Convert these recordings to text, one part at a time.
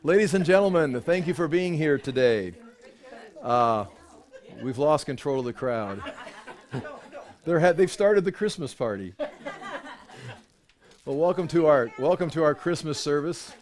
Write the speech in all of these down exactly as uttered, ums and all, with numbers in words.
Ladies and gentlemen, thank you for being here today. Uh, we've lost control of the crowd. They're ha- they've started the Christmas party. Well, welcome to our welcome to our Christmas service.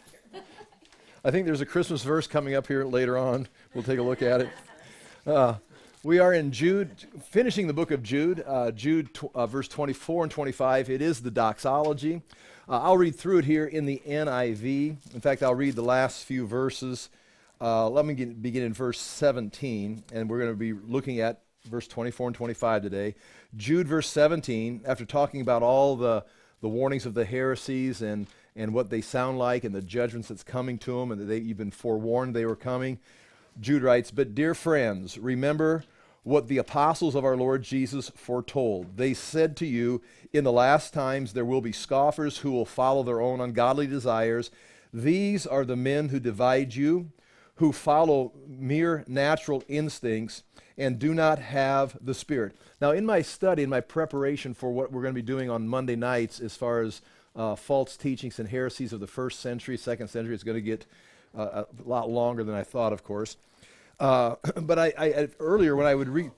I think there's a Christmas verse coming up here later on. We'll take a look at it. Uh, we are in Jude, finishing the book of Jude. Uh, Jude, tw- uh, verse twenty-four and twenty-five. It is the doxology. Uh, I'll read through it here in the N I V. In fact, I'll read the last few verses. Uh, let me get, begin in verse seventeen, and we're going to be looking at verse twenty-four and twenty-five today. Jude, verse seventeen, after talking about all the, the warnings of the heresies and, and what they sound like and the judgments that's coming to them, and that they, you've been forewarned they were coming, Jude writes, "But dear friends, remember what the apostles of our Lord Jesus foretold. They said to you, in the last times there will be scoffers who will follow their own ungodly desires. These are the men who divide you, who follow mere natural instincts and do not have the Spirit." Now, in my study, in my preparation for what we're going to be doing on Monday nights as far as uh, false teachings and heresies of the first century, second century, it's going to get uh, a lot longer than I thought, of course. Uh, but I, I, earlier when I would read,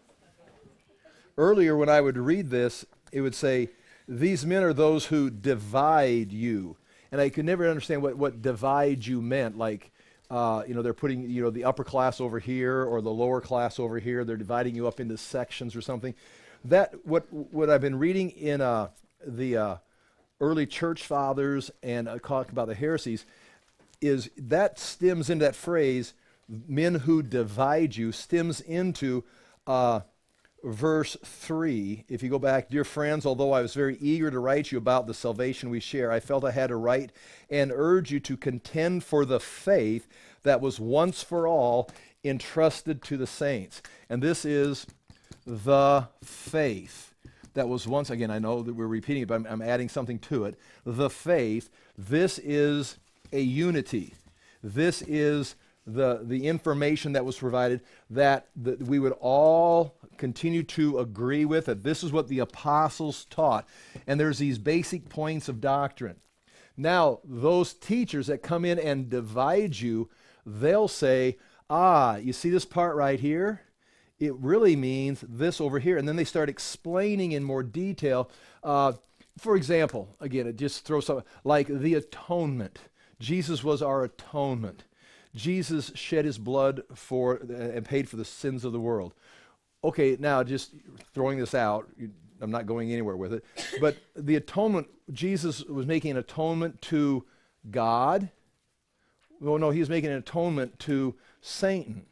earlier when I would read this, it would say, "These men are those who divide you," and I could never understand what what divide you meant. Like, uh, you know, they're putting you know the upper class over here or the lower class over here. They're dividing you up into sections or something. That what what I've been reading in uh, the uh, early church fathers and uh, talk about the heresies is that stems into that phrase, "men who divide you," stems into uh, verse three. If you go back, "Dear friends, although I was very eager to write you about the salvation we share, I felt I had to write and urge you to contend for the faith that was once for all entrusted to the saints." And this is the faith that was once, again, I know that we're repeating it, but I'm, I'm adding something to it. The faith, this is a unity. This is the the information that was provided that, that we would all continue to agree with, that this is what the apostles taught. And there's these basic points of doctrine. Now, those teachers that come in and divide you, they'll say, ah, you see this part right here? It really means this over here. And then they start explaining in more detail. Uh, for example, again, it just throws something like the atonement. Jesus was our atonement. Jesus shed his blood for uh, and paid for the sins of the world. Okay, now just throwing this out, I'm not going anywhere with it, but the atonement, Jesus was making an atonement to God. Well, no, he was making an atonement to Satan.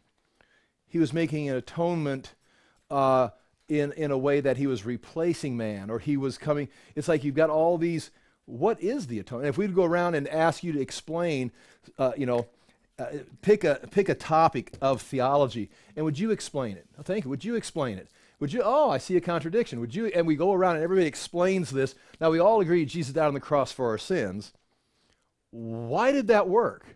He was making an atonement uh, in, in a way that he was replacing man, or he was coming. It's like you've got all these, what is the atonement? If we'd go around and ask you to explain, uh, you know, Uh, pick a pick a topic of theology, and would you explain it? Oh, thank you. Would you explain it? Would you? Oh, I see a contradiction. Would you? And we go around and everybody explains this. Now we all agree Jesus died on the cross for our sins. Why did that work?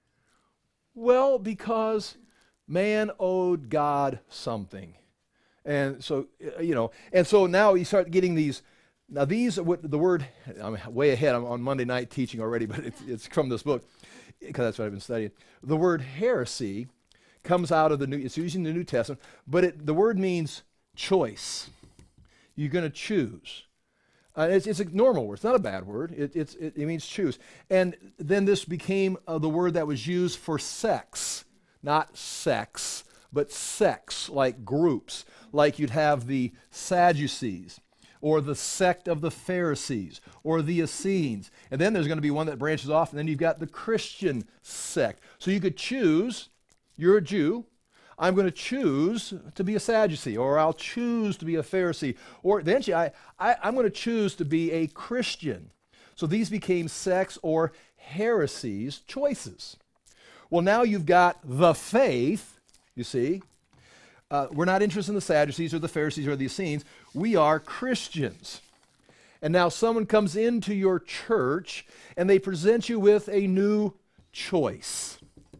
Well, because man owed God something, and so uh, you know, and so now you start getting these. Now these, what the word? I'm way ahead. I'm on Monday night teaching already, but it's, it's from this book, because that's what I've been studying. The word heresy comes out of the New, it's using the New Testament, but it, the word means choice. You're going to choose. Uh, it's, it's a normal word. It's not a bad word. It, it's, it, it means choose. And then this became uh, the word that was used for sex. Not sex, but sex, like groups. Like you'd have the Sadducees, or the sect of the Pharisees, or the Essenes. And then there's going to be one that branches off, and then you've got the Christian sect. So you could choose, you're a Jew, I'm going to choose to be a Sadducee, or I'll choose to be a Pharisee, or eventually I, I, I'm going to choose to be a Christian. So these became sects or heresies, choices. Well, now you've got the faith, you see. Uh, we're not interested in the Sadducees or the Pharisees or the Essenes. We are Christians. And now someone comes into your church and they present you with a new choice.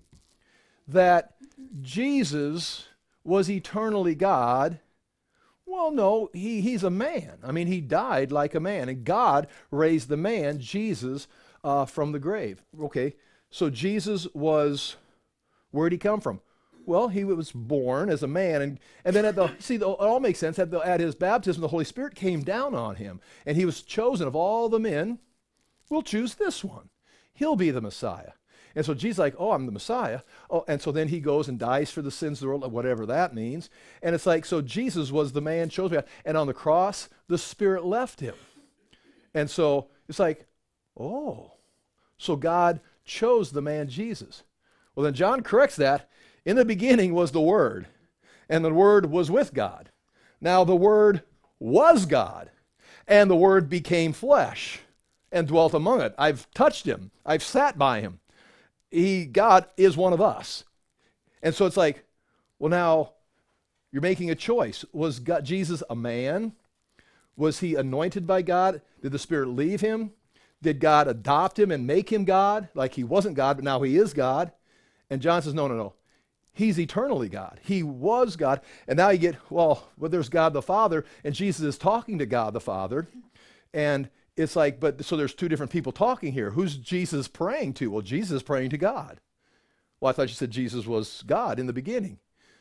That Jesus was eternally God. Well, no, he, he's a man. I mean, he died like a man. And God raised the man, Jesus, uh, from the grave. Okay, So Jesus was, where'd he come from? Well, he was born as a man, and, and then at the, see, the, it all makes sense. At, the, at his baptism, the Holy Spirit came down on him, and he was chosen of all the men. We'll choose this one. He'll be the Messiah. And so Jesus is like, oh, I'm the Messiah. Oh, and so then he goes and dies for the sins of the world, whatever that means. And it's like, so Jesus was the man chosen by God. And on the cross, the Spirit left him. And so it's like, oh, so God chose the man Jesus. Well, then John corrects that. In the beginning was the Word, and the Word was with God. Now the Word was God, and the Word became flesh and dwelt among it. I've touched him. I've sat by him. He, God is one of us. And so it's like, well, now you're making a choice. Was God, Jesus a man? Was he anointed by God? Did the Spirit leave him? Did God adopt him and make him God? Like he wasn't God, but now he is God. And John says, no, no, no. He's eternally God. He was God. And now you get, well, well, there's God the Father, and Jesus is talking to God the Father. And it's like, but so there's two different people talking here. Who's Jesus praying to? Well, Jesus is praying to God. Well, I thought you said Jesus was God in the beginning.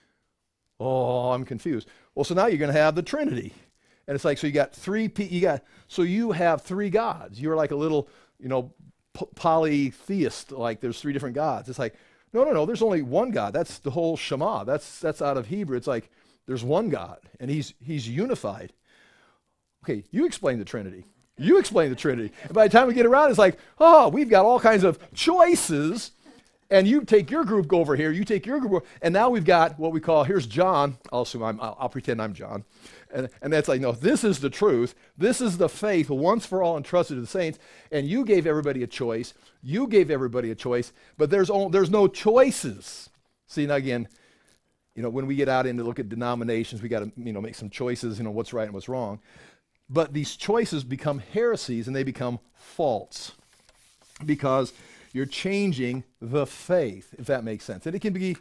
Oh, I'm confused. Well, so now you're going to have the Trinity. And it's like, so you got three, pe- you got, so you have three gods. You're like a little, you know, p- polytheist, like there's three different gods. It's like, no, no, no, there's only one God. That's the whole Shema. That's that's out of Hebrew. It's like, there's one God, and he's he's unified. Okay, you explain the Trinity. You explain the Trinity. And by the time we get around, it's like, oh, we've got all kinds of choices. And you take your group, go over here. You take your group, and now we've got what we call, here's John. I'll assume I'm, I'll, I'll pretend I'm John. And, and that's like, no, this is the truth. This is the faith once for all entrusted to the saints. And you gave everybody a choice. You gave everybody a choice, but there's only, there's no choices. See, now again, you know, when we get out into look at denominations, we got to, you know, make some choices, you know, what's right and what's wrong. But these choices become heresies and they become false because you're changing the faith, if that makes sense. And it can be,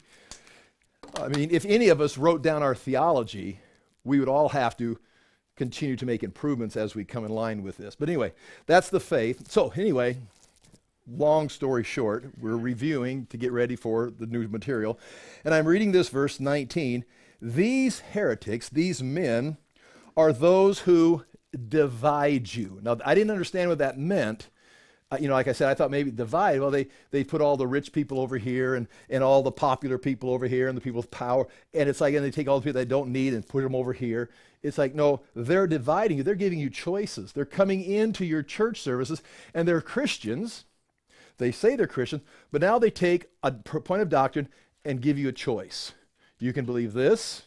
I mean, if any of us wrote down our theology, we would all have to continue to make improvements as we come in line with this. But anyway, that's the faith. So anyway, long story short, we're reviewing to get ready for the new material. And I'm reading this verse nineteen. These heretics, these men, are those who divide you. Now, I didn't understand what that meant. Uh, you know, like I said, I thought maybe divide. Well, they they put all the rich people over here and, and all the popular people over here and the people with power. And it's like, and they take all the people they don't need and put them over here. It's like, no, they're dividing you. They're giving you choices. They're coming into your church services, and they're Christians. They say they're Christians, but now they take a point of doctrine and give you a choice. You can believe this,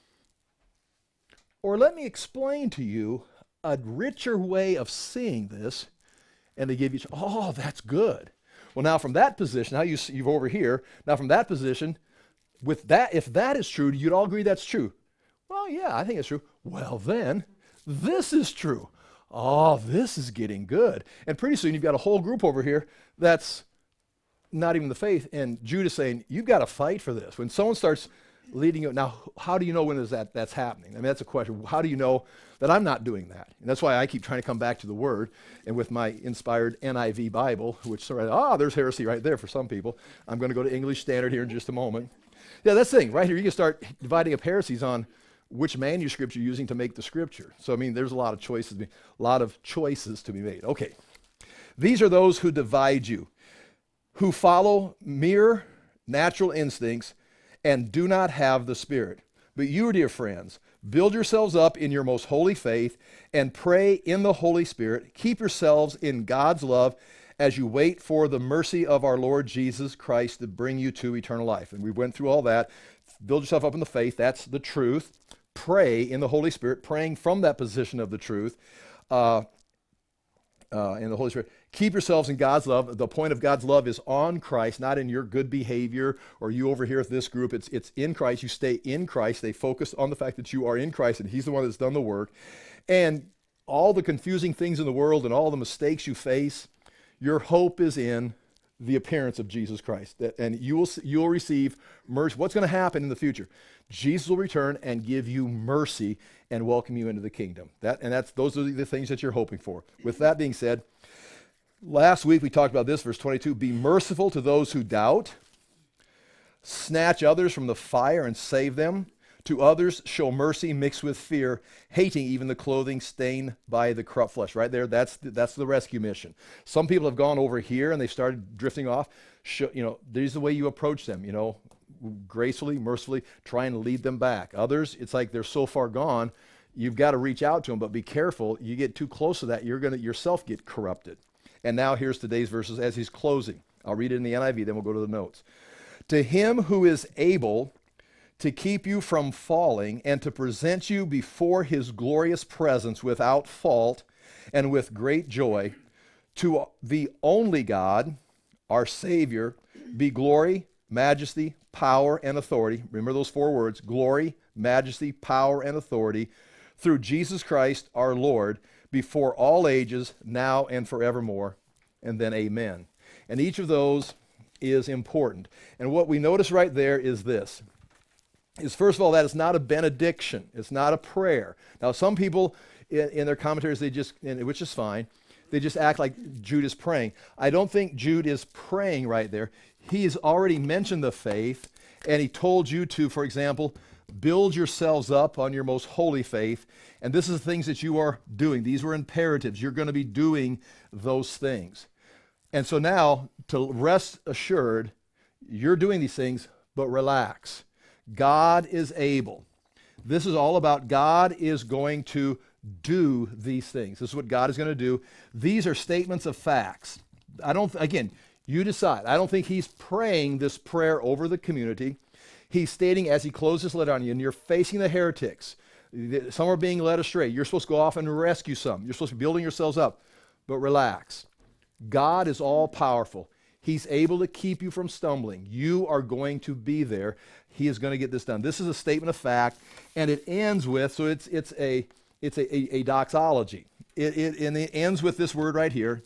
or let me explain to you a richer way of seeing this. And they give you, oh, that's good. Well, now from that position, now you, you're over here. Now from that position, with that, if that is true, you'd all agree that's true. Well, yeah, I think it's true. Well, then, this is true. Oh, this is getting good. And pretty soon you've got a whole group over here that's not even the faith. And Judas saying, you've got to fight for this. When someone starts leading you, now, how do you know when is that that's happening? I mean, that's a question. How do you know that I'm not doing that? And that's why I keep trying to come back to the Word. And with my inspired N I V Bible, which sort of, ah, there's heresy right there for some people. I'm going to go to English Standard here in just a moment. Yeah, that's the thing. Right here, you can start dividing up heresies on which manuscript you're using to make the scripture. So, I mean, there's a lot of choices, a lot of choices to be made. Okay. These are those who divide you, who follow mere natural instincts and do not have the Spirit. But you, dear friends, build yourselves up in your most holy faith and pray in the Holy Spirit. Keep yourselves in God's love as you wait for the mercy of our Lord Jesus Christ to bring you to eternal life. And we went through all that. Build yourself up in the faith. That's the truth. Pray in the Holy Spirit, praying from that position of the truth. Uh, uh, in the Holy Spirit. Keep yourselves in God's love. The point of God's love is on Christ, not in your good behavior or you over here with this group. It's it's in Christ. You stay in Christ. Stay focused on the fact that you are in Christ and He's the one that's done the work. And all the confusing things in the world and all the mistakes you face, your hope is in the appearance of Jesus Christ. And you will you will receive mercy. What's going to happen in the future? Jesus will return and give you mercy and welcome you into the kingdom. That and that's those are the things that you're hoping for. With that being said, Last week we talked about this, verse twenty-two. Be merciful to those who doubt. Snatch others from the fire and save them. To others show mercy mixed with fear, hating even the clothing stained by the corrupt flesh. Right there, that's the, that's the rescue mission. Some people have gone over here and they started drifting off. Show, you know, there's the way you approach them, you know, gracefully, mercifully, try and lead them back. Others, it's like they're so far gone, you've got to reach out to them, but be careful. You get too close to that, you're going to yourself get corrupted. And now here's today's verses as he's closing. I'll read it in the N I V, then we'll go to the notes. To him who is able to keep you from falling and to present you before his glorious presence without fault and with great joy, to the only God, our Savior, be glory, majesty, power, and authority. Remember those four words: glory, majesty, power, and authority, through Jesus Christ our Lord, before all ages, now and forevermore. And then amen. And each of those is important. And what we notice right there is this. Is first of all, that it's not a benediction. It's not a prayer. Now, some people in, in their commentaries, they just, and, which is fine, they just act like Jude is praying. I don't think Jude is praying right there. He has already mentioned the faith, and he told you to, for example, build yourselves up on your most holy faith. And this is the things that you are doing. These were imperatives. You're going to be doing those things. And so now, to rest assured, you're doing these things, but relax. God is able. This is all about God is going to do these things. This is what God is going to do. These are statements of facts. I don't, again, you decide. I don't think he's praying this prayer over the community. He's stating as he closes this letter on you, and you're facing the heretics. Some are being led astray. You're supposed to go off and rescue some. You're supposed to be building yourselves up. But relax. God is all powerful. He's able to keep you from stumbling. You are going to be there. He is going to get this done. This is a statement of fact, and it ends with, so it's it's a it's a, a, a doxology. It, it, and it ends with this word right here,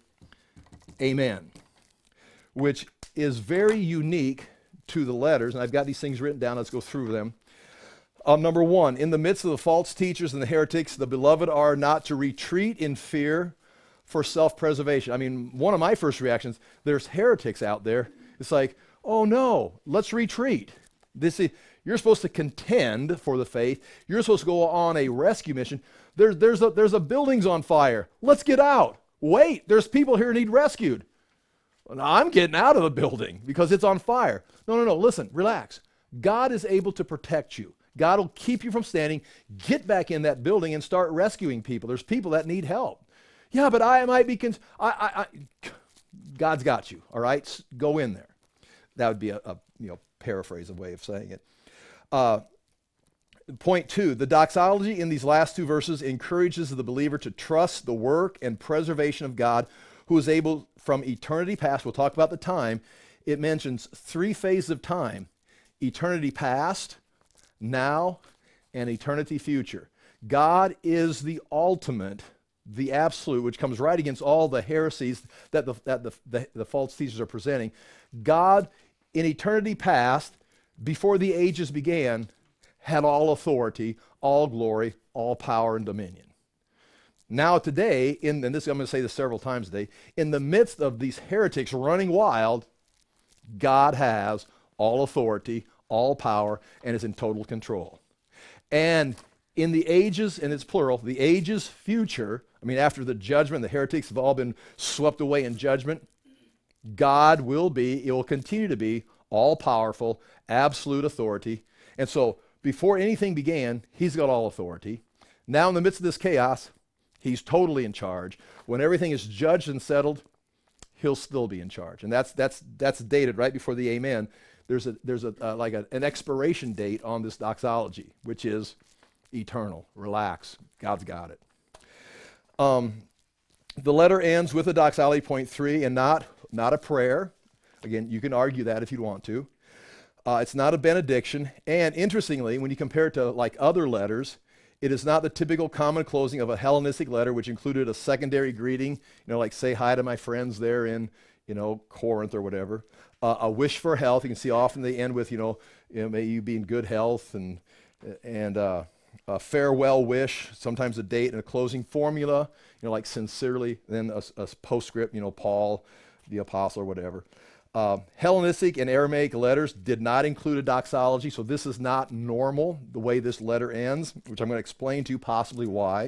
amen, which is very unique to the letters. And I've got these things written down. Let's go through them. Um, number one, in the midst of the false teachers and the heretics, the beloved are not to retreat in fear for self-preservation. I mean, one of my first reactions, there's heretics out there. It's like, oh no, let's retreat. This is, you're supposed to contend for the faith. You're supposed to go on a rescue mission. There's, there's, a, there's a building's on fire. Let's get out. Wait, there's people here who need rescued. Well, I'm getting out of the building because it's on fire. No, no, no, listen, relax. God is able to protect you. God will keep you from standing. Get back in that building and start rescuing people. There's people that need help. Yeah, but I might be, cons- I, I, I, God's got you, all right? S- go in there. That would be a, a you know paraphrase, a way of saying it. Uh, point two, the doxology in these last two verses encourages the believer to trust the work and preservation of God, who is able from eternity past, we'll talk about the time, it mentions three phases of time: eternity past, now, and eternity future. God is the ultimate, the absolute, which comes right against all the heresies that the, that the, the, the false teachers are presenting. God, in eternity past, before the ages began, had all authority, all glory, all power and dominion. Now today, in, and this I'm going to say this several times today, in the midst of these heretics running wild, God has all authority, all power, and is in total control. And in the ages, and it's plural, the ages future, I mean, after the judgment, the heretics have all been swept away in judgment, God will be, it will continue to be, all-powerful, absolute authority. And so, before anything began, he's got all authority. Now, in the midst of this chaos, he's totally in charge. When everything is judged and settled, he'll still be in charge. And that's that's that's dated right before the amen. There's a there's a uh, like a, an expiration date on this doxology, which is eternal. Relax. God's got it. Um, the letter ends with a doxology, point three, and not, not a prayer. Again, you can argue that if you want to. Uh, it's not a benediction. And interestingly, when you compare it to like other letters, it is not the typical common closing of a Hellenistic letter, which included a secondary greeting, you know, like say hi to my friends there in, you know, Corinth or whatever. Uh, a wish for health. You can see often they end with, you know, you know, may you be in good health and, and, uh, a farewell wish, sometimes a date and a closing formula, you know, like sincerely, then a, a postscript, you know, Paul, the apostle or whatever. Uh, Hellenistic and Aramaic letters did not include a doxology, so this is not normal, the way this letter ends, which I'm going to explain to you possibly why.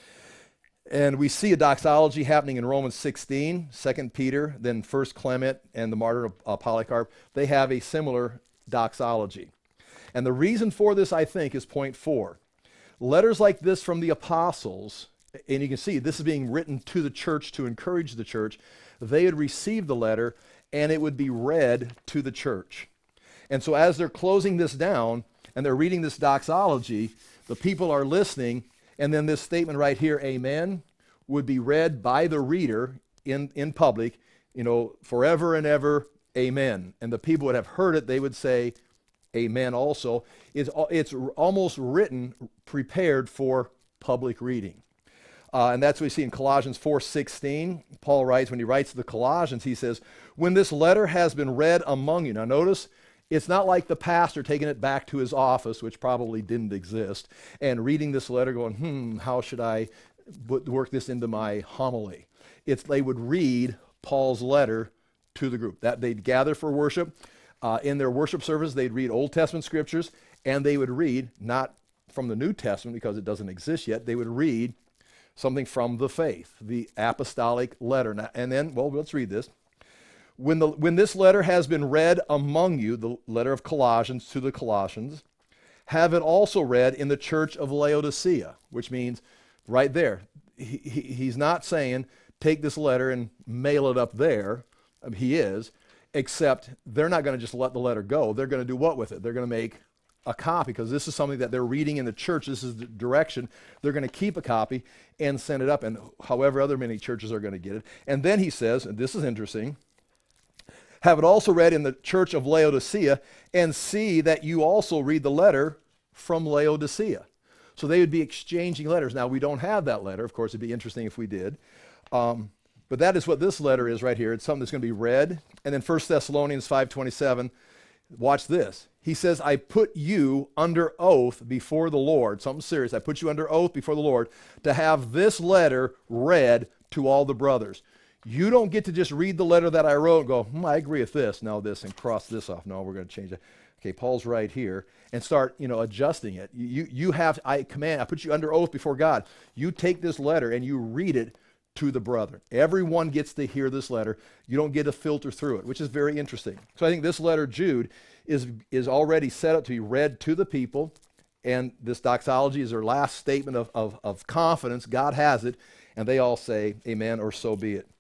And we see a doxology happening in Romans sixteen, Second Peter, then First Clement, and the martyr of uh, Polycarp. They have a similar doxology. And the reason for this, I think, is point four. Letters like this from the apostles, and you can see this is being written to the church to encourage the church, they had received the letter and it would be read to the church. And so as they're closing this down and they're reading this doxology, the people are listening, and then this statement right here, amen, would be read by the reader in, in public, you know, forever and ever, amen. And the people would have heard it, they would say, amen also. It's, it's almost written, prepared for public reading. Uh, and that's what we see in Colossians four sixteen. Paul writes, when he writes to the Colossians, he says, when this letter has been read among you. Now notice, it's not like the pastor taking it back to his office, which probably didn't exist, and reading this letter going, hmm, how should I work this into my homily? It's they would read Paul's letter to the group. That they'd gather for worship. Uh, in their worship service, they'd read Old Testament scriptures, and they would read, not from the New Testament because it doesn't exist yet, they would read something from the faith, the apostolic letter. Now, and then, well, let's read this. When, the, when this letter has been read among you, the letter of Colossians to the Colossians, have it also read in the church of Laodicea, which means right there. He, he, he's not saying take this letter and mail it up there. I mean, he is, except they're not going to just let the letter go. They're going to do what with it? They're going to make a copy, because this is something that they're reading in the church. This is the direction. They're going to keep a copy and send it up, and however other many churches are going to get it. And then he says, and this is interesting, have it also read in the church of Laodicea, and see that you also read the letter from Laodicea. So they would be exchanging letters. Now, we don't have that letter. Of course, it'd be interesting if we did. Um, but that is what this letter is right here. It's something that's going to be read. And then First Thessalonians five twenty-seven, watch this. He says, I put you under oath before the Lord, something serious. I put you under oath before the Lord to have this letter read to all the brothers. You don't get to just read the letter that I wrote and go, hmm, I agree with this, now this, and cross this off. No, we're going to change it. Okay, Paul's right here, and start, you know, adjusting it. You, you have, I command, I put you under oath before God. You take this letter and you read it to the brethren. Everyone gets to hear this letter. You don't get to filter through it, which is very interesting. So I think this letter, Jude, is, is already set up to be read to the people, and this doxology is their last statement of, of, of confidence. God has it, and they all say, amen, or so be it.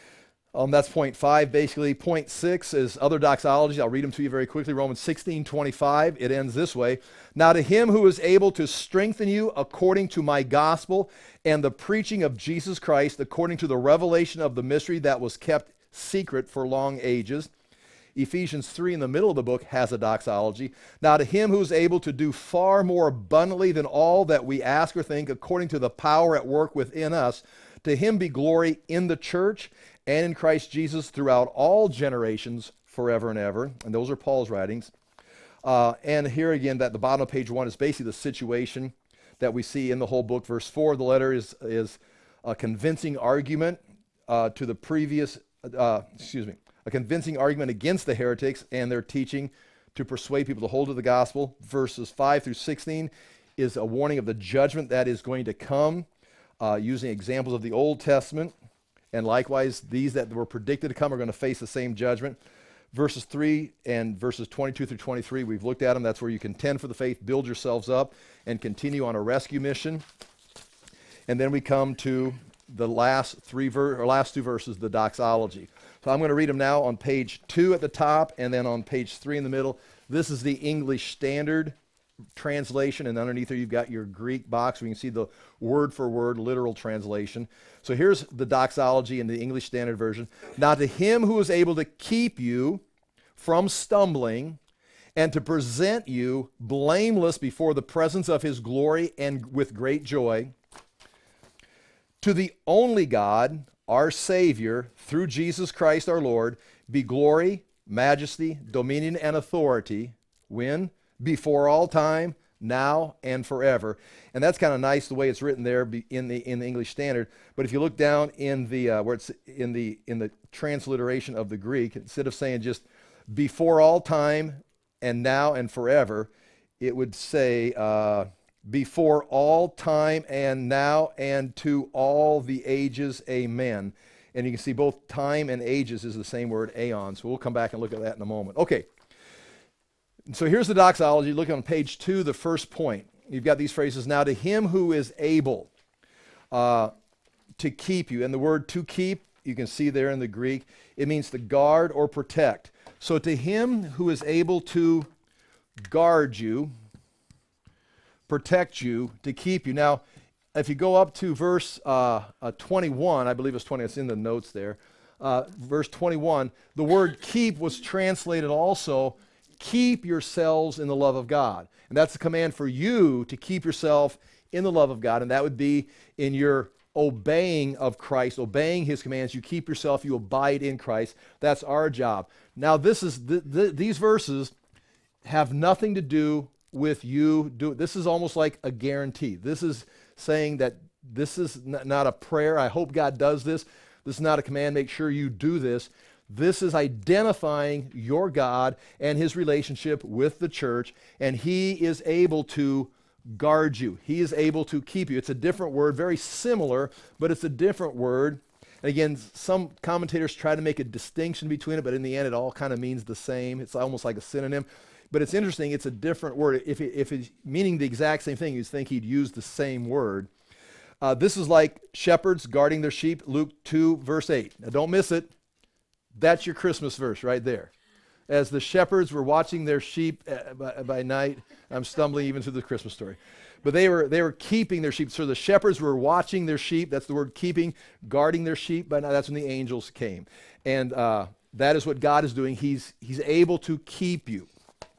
Um, that's point five, basically. Point six is other doxologies. I'll read them to you very quickly. Romans sixteen twenty-five, it ends this way. Now to him who is able to strengthen you according to my gospel and the preaching of Jesus Christ, according to the revelation of the mystery that was kept secret for long ages. Ephesians three in the middle of the book has a doxology. Now to him who is able to do far more abundantly than all that we ask or think, according to the power at work within us, to him be glory in the church and in Christ Jesus throughout all generations, forever and ever. And those are Paul's writings. Uh, and here again, that the bottom of page one is basically the situation that we see in the whole book. Verse four of the letter is, is a convincing argument uh, to the previous, uh, excuse me, a convincing argument against the heretics and their teaching to persuade people to hold to the gospel. Verses five through sixteen is a warning of the judgment that is going to come, uh, using examples of the Old Testament. And likewise, these that were predicted to come are going to face the same judgment. Verses three and verses twenty-two through twenty-three, we've looked at them. That's where you contend for the faith, build yourselves up, and continue on a rescue mission. And then we come to the last three ver- or last two verses, the doxology. So I'm going to read them now on page two at the top, and then on page three in the middle. This is the English Standard Translation, and underneath there you've got your Greek box where you can see the word for word literal translation. So here's the doxology in the English Standard Version. Now to him who is able to keep you from stumbling and to present you blameless before the presence of his glory and with great joy, to the only God, our Savior, through Jesus Christ our Lord, be glory, majesty, dominion, and authority, when? Before all time, now and forever. And that's kind of nice the way it's written there be- in the in the English Standard. But if you look down in the uh, where it's in the in the transliteration of the Greek, instead of saying just before all time and now and forever, it would say uh, before all time and now and to all the ages, amen. And you can see both time and ages is the same word, aeon. So we'll come back and look at that in a moment. Okay. So here's the doxology. Look on page two, the first point. You've got these phrases. Now to him who is able uh, to keep you. And the word to keep, you can see there in the Greek, it means to guard or protect. So to him who is able to guard you, protect you, to keep you. Now, if you go up to verse uh, uh, twenty-one, I believe it's twenty, it's in the notes there. Uh, verse twenty-one, the word keep was translated also, keep yourselves in the love of God. And that's a command for you to keep yourself in the love of God. And that would be in your obeying of Christ, obeying his commands. You keep yourself, you abide in Christ. That's our job. Now, this is th- th- these verses have nothing to do with you. Do This is almost like a guarantee. This is saying that this is n- not a prayer. I hope God does this. This is not a command. Make sure you do this. This is identifying your God and his relationship with the church, and he is able to guard you. He is able to keep you. It's a different word, very similar, but it's a different word. And again, some commentators try to make a distinction between it, but in the end, it all kind of means the same. It's almost like a synonym. But it's interesting, it's a different word. If, it, if it's meaning the exact same thing, you'd think he'd use the same word. Uh, this is like shepherds guarding their sheep, Luke two, verse eight. Now don't miss it. That's your Christmas verse right there. As the shepherds were watching their sheep uh, by, by night, I'm stumbling even through the Christmas story. But they were they were keeping their sheep. So the shepherds were watching their sheep. That's the word keeping, guarding their sheep. By now, that's when the angels came. And uh, that is what God is doing. He's, he's able to keep you.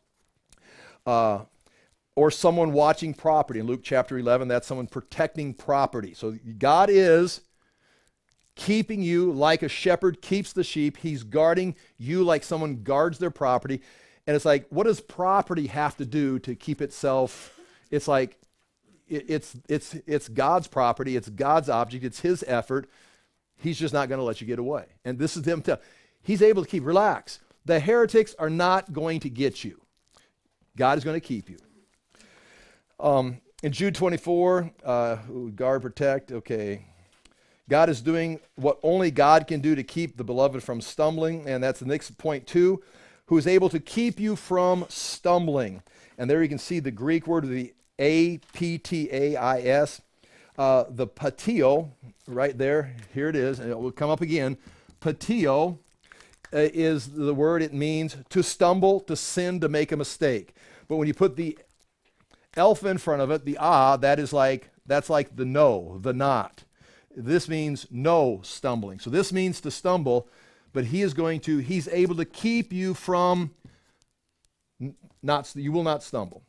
Uh, or someone watching property. In Luke chapter eleven, that's someone protecting property. So God is keeping you like a shepherd keeps the sheep. He's guarding you like someone guards their property. And it's like, what does property have to do to keep itself? It's like, it, it's, it's, it's God's property. It's God's object. It's his effort. He's just not going to let you get away. And this is them. Tell, he's able to keep, relax. The heretics are not going to get you. God is going to keep you. Um, in Jude twenty-four, uh, guard, protect, okay. God is doing what only God can do to keep the beloved from stumbling, and that's the next point two, who is able to keep you from stumbling. And there you can see the Greek word, the A P T A I S, uh, the patio, right there, here it is, and it will come up again. Patio uh, is the word, it means to stumble, to sin, to make a mistake. But when you put the alpha in front of it, the ah, that is like, that's like the no, the not. This means no stumbling. So this means to stumble, but he is going to, he's able to keep you from not, you will not stumble.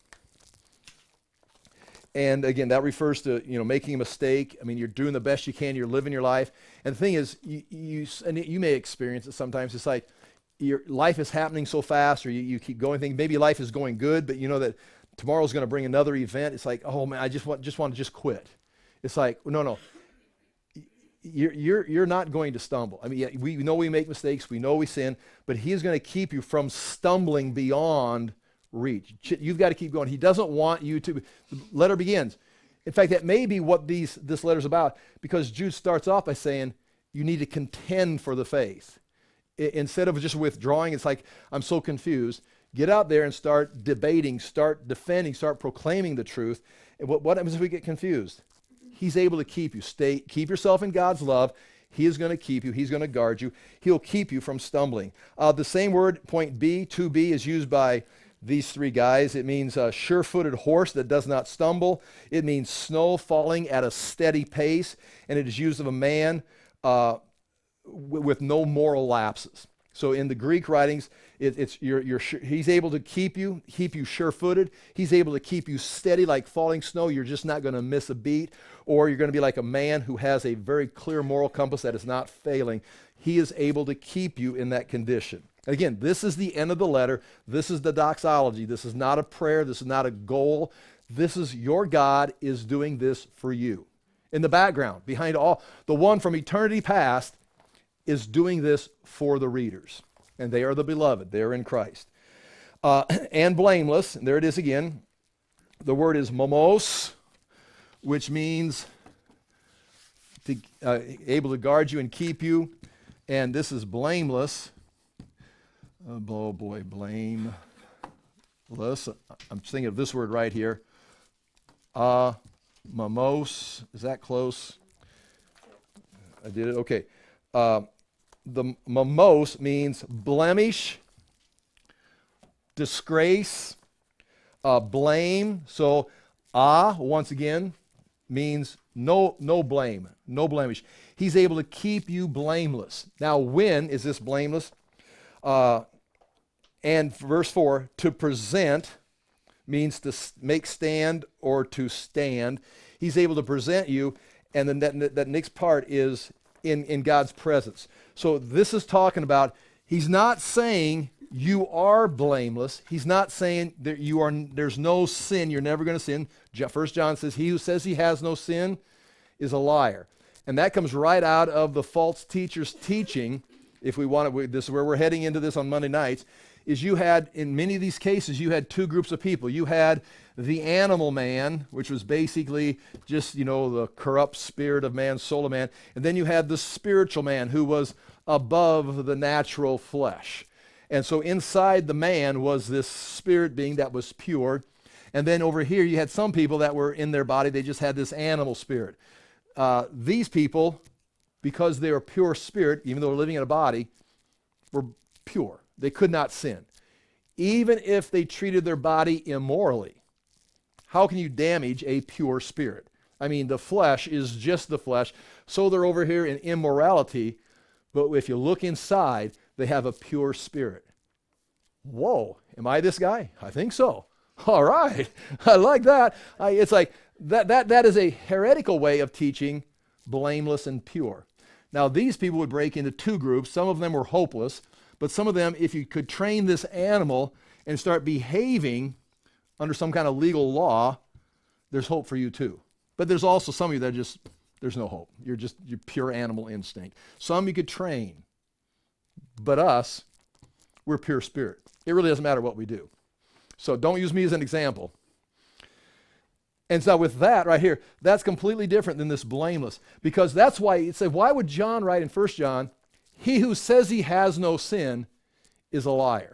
And again, that refers to, you know, making a mistake. I mean, you're doing the best you can, you're living your life. And the thing is, you, you and you may experience it sometimes, it's like your life is happening so fast, or you, you keep going, thinking maybe life is going good, but you know that tomorrow's going to bring another event. It's like, oh man, I just want, just want to just quit. It's like, no, no. You're, you're, you're not going to stumble. I mean, yeah, we know we make mistakes. We know we sin, but he is going to keep you from stumbling beyond reach. You've got to keep going. He doesn't want you to. The letter begins. In fact, that may be what these, this letter is about, because Jude starts off by saying you need to contend for the faith. I, instead of just withdrawing, it's like, I'm so confused. Get out there and start debating, start defending, start proclaiming the truth. And what, what happens if we get confused? He's able to keep you. Stay, keep yourself in God's love. He is going to keep you. He's going to guard you. He'll keep you from stumbling. Uh, the same word, point B, to be, is used by these three guys. It means a sure-footed horse that does not stumble. It means snow falling at a steady pace. And it is used of a man uh, w- with no moral lapses. So in the Greek writings, it, it's you're, you're sure, he's able to keep you, keep you sure-footed. He's able to keep you steady like falling snow. You're just not going to miss a beat. Or you're going to be like a man who has a very clear moral compass that is not failing. He is able to keep you in that condition. Again, this is the end of the letter. This is the doxology. This is not a prayer. This is not a goal. This is your God is doing this for you. In the background, behind all, the one from eternity past is doing this for the readers. And they are the beloved. They are in Christ. Uh, and blameless, and there it is again. The word is momos, which means to, uh, able to guard you and keep you. And this is blameless. Oh boy, blameless. I'm thinking of this word right here. Uh, momos. Is that close? I did it? Okay. Uh, the momos means blemish, disgrace, uh, blame. So, ah, once again, means no, no blame, no blemish. He's able to keep you blameless. Now, when is this blameless? Uh, and verse four, to present means to make stand or to stand. He's able to present you, and then that, that next part is in, in God's presence. So this is talking about, he's not saying you are blameless. He's not saying that you are, there's no sin, you're never going to sin. First John says, he who says he has no sin is a liar. And that comes right out of the false teacher's teaching. If we want to, this is where we're heading into this on Monday nights, is you had, in many of these cases, you had two groups of people. You had the animal man, which was basically just, you know, the corrupt spirit of man, soul of man. And then you had the spiritual man who was above the natural flesh. And so inside the man was this spirit being that was pure. And then over here you had some people that were in their body, they just had this animal spirit. Uh, these people, because they were pure spirit, even though they're living in a body, were pure. They could not sin. Even if they treated their body immorally, how can you damage a pure spirit? I mean, the flesh is just the flesh. So they're over here in immorality, but if you look inside, they have a pure spirit. Whoa, am I this guy? I think so. All right, I like that. I, it's like, that, that, that is a heretical way of teaching blameless and pure. Now, these people would break into two groups. Some of them were hopeless, but some of them, if you could train this animal and start behaving under some kind of legal law, there's hope for you too. But there's also some of you that just, there's no hope. You're just, you're pure animal instinct. Some you could train, but us, we're pure spirit. It really doesn't matter what we do. So don't use me as an example. And so with that right here, that's completely different than this blameless. Because that's why it said, why would John write in First John, he who says he has no sin is a liar.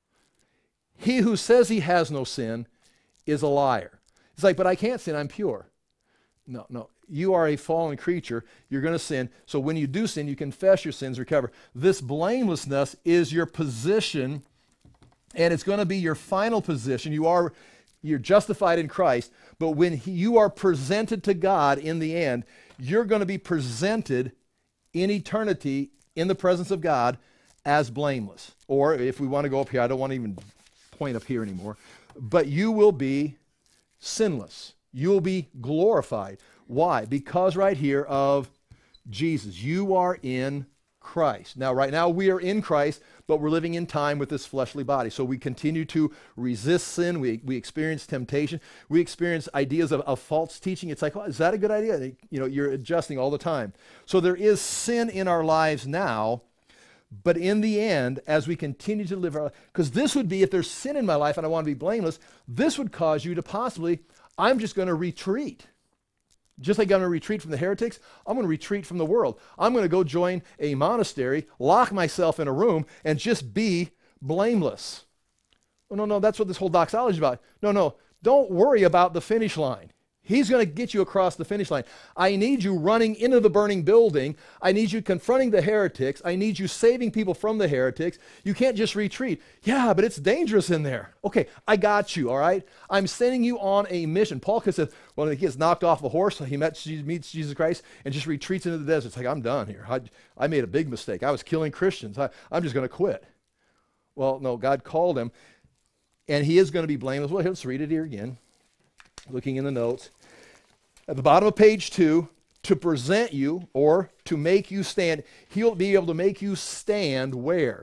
He who says he has no sin is a liar. It's like, but I can't sin, I'm pure. No, no. You are a fallen creature. You're going to sin. So when you do sin, you confess your sins, recover. This blamelessness is your position, and it's going to be your final position. You are you're justified in Christ, but when he, you are presented to God in the end, you're going to be presented in eternity in the presence of God as blameless. Or if we want to go up here, I don't want to even point up here anymore, but you will be sinless. You will be glorified. Why? Because right here of Jesus. You are in Christ. Now, right now we are in Christ, but we're living in time with this fleshly body. So we continue to resist sin. We, we experience temptation. We experience ideas of, of false teaching. It's like, oh, is that a good idea? You know, you're adjusting all the time. So there is sin in our lives now, but in the end, as we continue to live our life, because this would be, if there's sin in my life and I want to be blameless, this would cause you to possibly, I'm just going to retreat. Just like I'm going to retreat from the heretics, I'm going to retreat from the world. I'm going to go join a monastery, lock myself in a room, and just be blameless. Oh, no, no, that's what this whole doxology is about. No, no, don't worry about the finish line. He's going to get you across the finish line. I need you running into the burning building. I need you confronting the heretics. I need you saving people from the heretics. You can't just retreat. Yeah, but it's dangerous in there. Okay, I got you, all right? I'm sending you on a mission. Paul could have said, well, he gets knocked off a horse, he met, meets Jesus Christ, and just retreats into the desert. It's like, I'm done here. I, I made a big mistake. I was killing Christians. I, I'm just going to quit. Well, no, God called him, and he is going to be blameless. Well, let's read it here again. Looking in the notes. At the bottom of page two, to present you or to make you stand. He'll be able to make you stand where?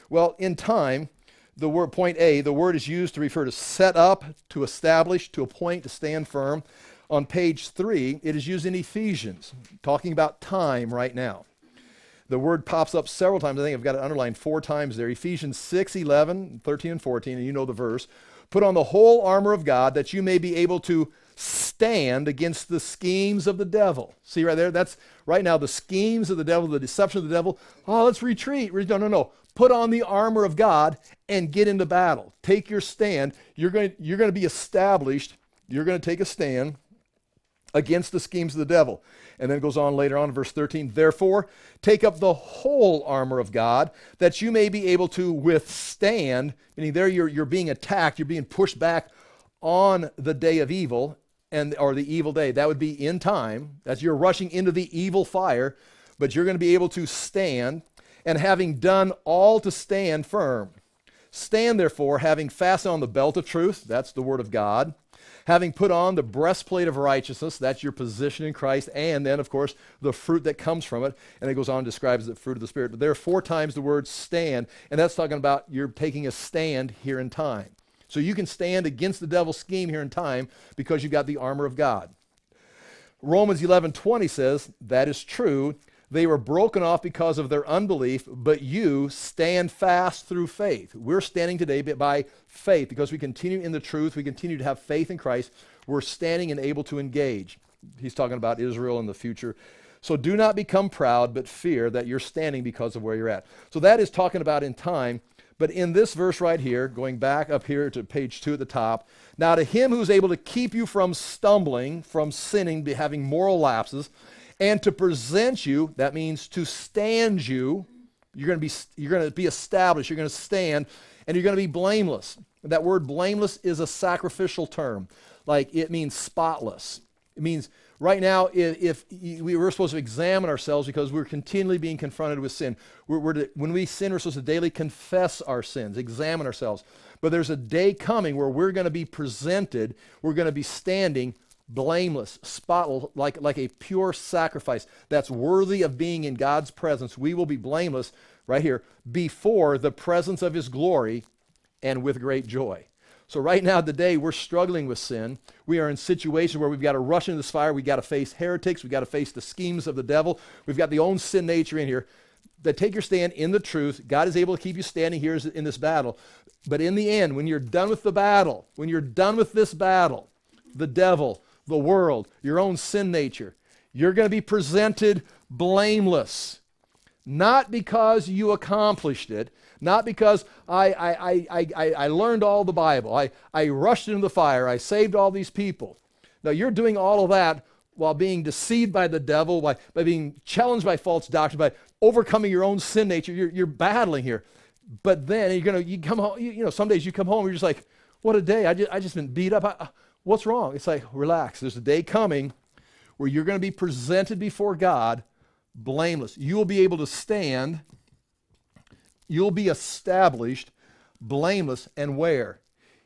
Well, in time, the word point A, the word is used to refer to set up, to establish, to appoint, to stand firm. On page three, it is used in Ephesians, talking about time right now. The word pops up several times. I think I've got it underlined four times there. Ephesians six, eleven, thirteen, and fourteen, and you know the verse. Put on the whole armor of God that you may be able to stand against the schemes of the devil. See right there? That's right now the schemes of the devil, the deception of the devil. Oh, let's retreat. No, no, no. Put on the armor of God and get into battle. Take your stand. You're going to, you're going to be established. You're going to take a stand against the schemes of the devil. And then it goes on later on in verse thirteen. Therefore, take up the whole armor of God that you may be able to withstand. Meaning there you're, you're being attacked. You're being pushed back on the day of evil and or the evil day. That would be in time as you're rushing into the evil fire. But you're going to be able to stand. And having done all to stand firm. Stand therefore, having fastened on the belt of truth. That's the word of God. Having put on the breastplate of righteousness, that's your position in Christ, and then, of course, the fruit that comes from it. And it goes on and describes the fruit of the Spirit. But there are four times the word stand, and that's talking about you're taking a stand here in time. So you can stand against the devil's scheme here in time because you've got the armor of God. Romans eleven twenty says, that is true. They were broken off because of their unbelief, but you stand fast through faith. We're standing today by faith because we continue in the truth. We continue to have faith in Christ. We're standing and able to engage. He's talking about Israel in the future. So do not become proud, but fear that you're standing because of where you're at. So that is talking about in time. But in this verse right here, going back up here to page two at the top, now to him who's able to keep you from stumbling, from sinning, be having moral lapses, and to present you, that means to stand you, you're going to be you're going to be established, you're going to stand, and you're going to be blameless. That word blameless is a sacrificial term. Like it means spotless. It means right now, if, if we were supposed to examine ourselves because we're continually being confronted with sin. We're, we're to, when we sin, we're supposed to daily confess our sins, examine ourselves. But there's a day coming where we're going to be presented, we're going to be standing blameless, spotless, like, like a pure sacrifice that's worthy of being in God's presence. We will be blameless, right here, before the presence of his glory and with great joy. So right now, today, we're struggling with sin. We are in situations where we've got to rush into this fire. We've got to face heretics. We've got to face the schemes of the devil. We've got the own sin nature in here. That take your stand in the truth. God is able to keep you standing here in this battle. But in the end, when you're done with the battle, when you're done with this battle, the devil, the world, your own sin nature, you're going to be presented blameless. Not because you accomplished it, not because I, I, I, I, I learned all the Bible, I, I rushed into the fire, I saved all these people. Now you're doing all of that while being deceived by the devil, by, by being challenged by false doctrine, by overcoming your own sin nature. You're, you're battling here. But then you're going to, you come home, you, you know, some days you come home, you're just like, what a day, I just, I just been beat up. I, What's wrong? It's like, relax. There's a day coming where you're going to be presented before God blameless. You will be able to stand. You'll be established blameless. And where?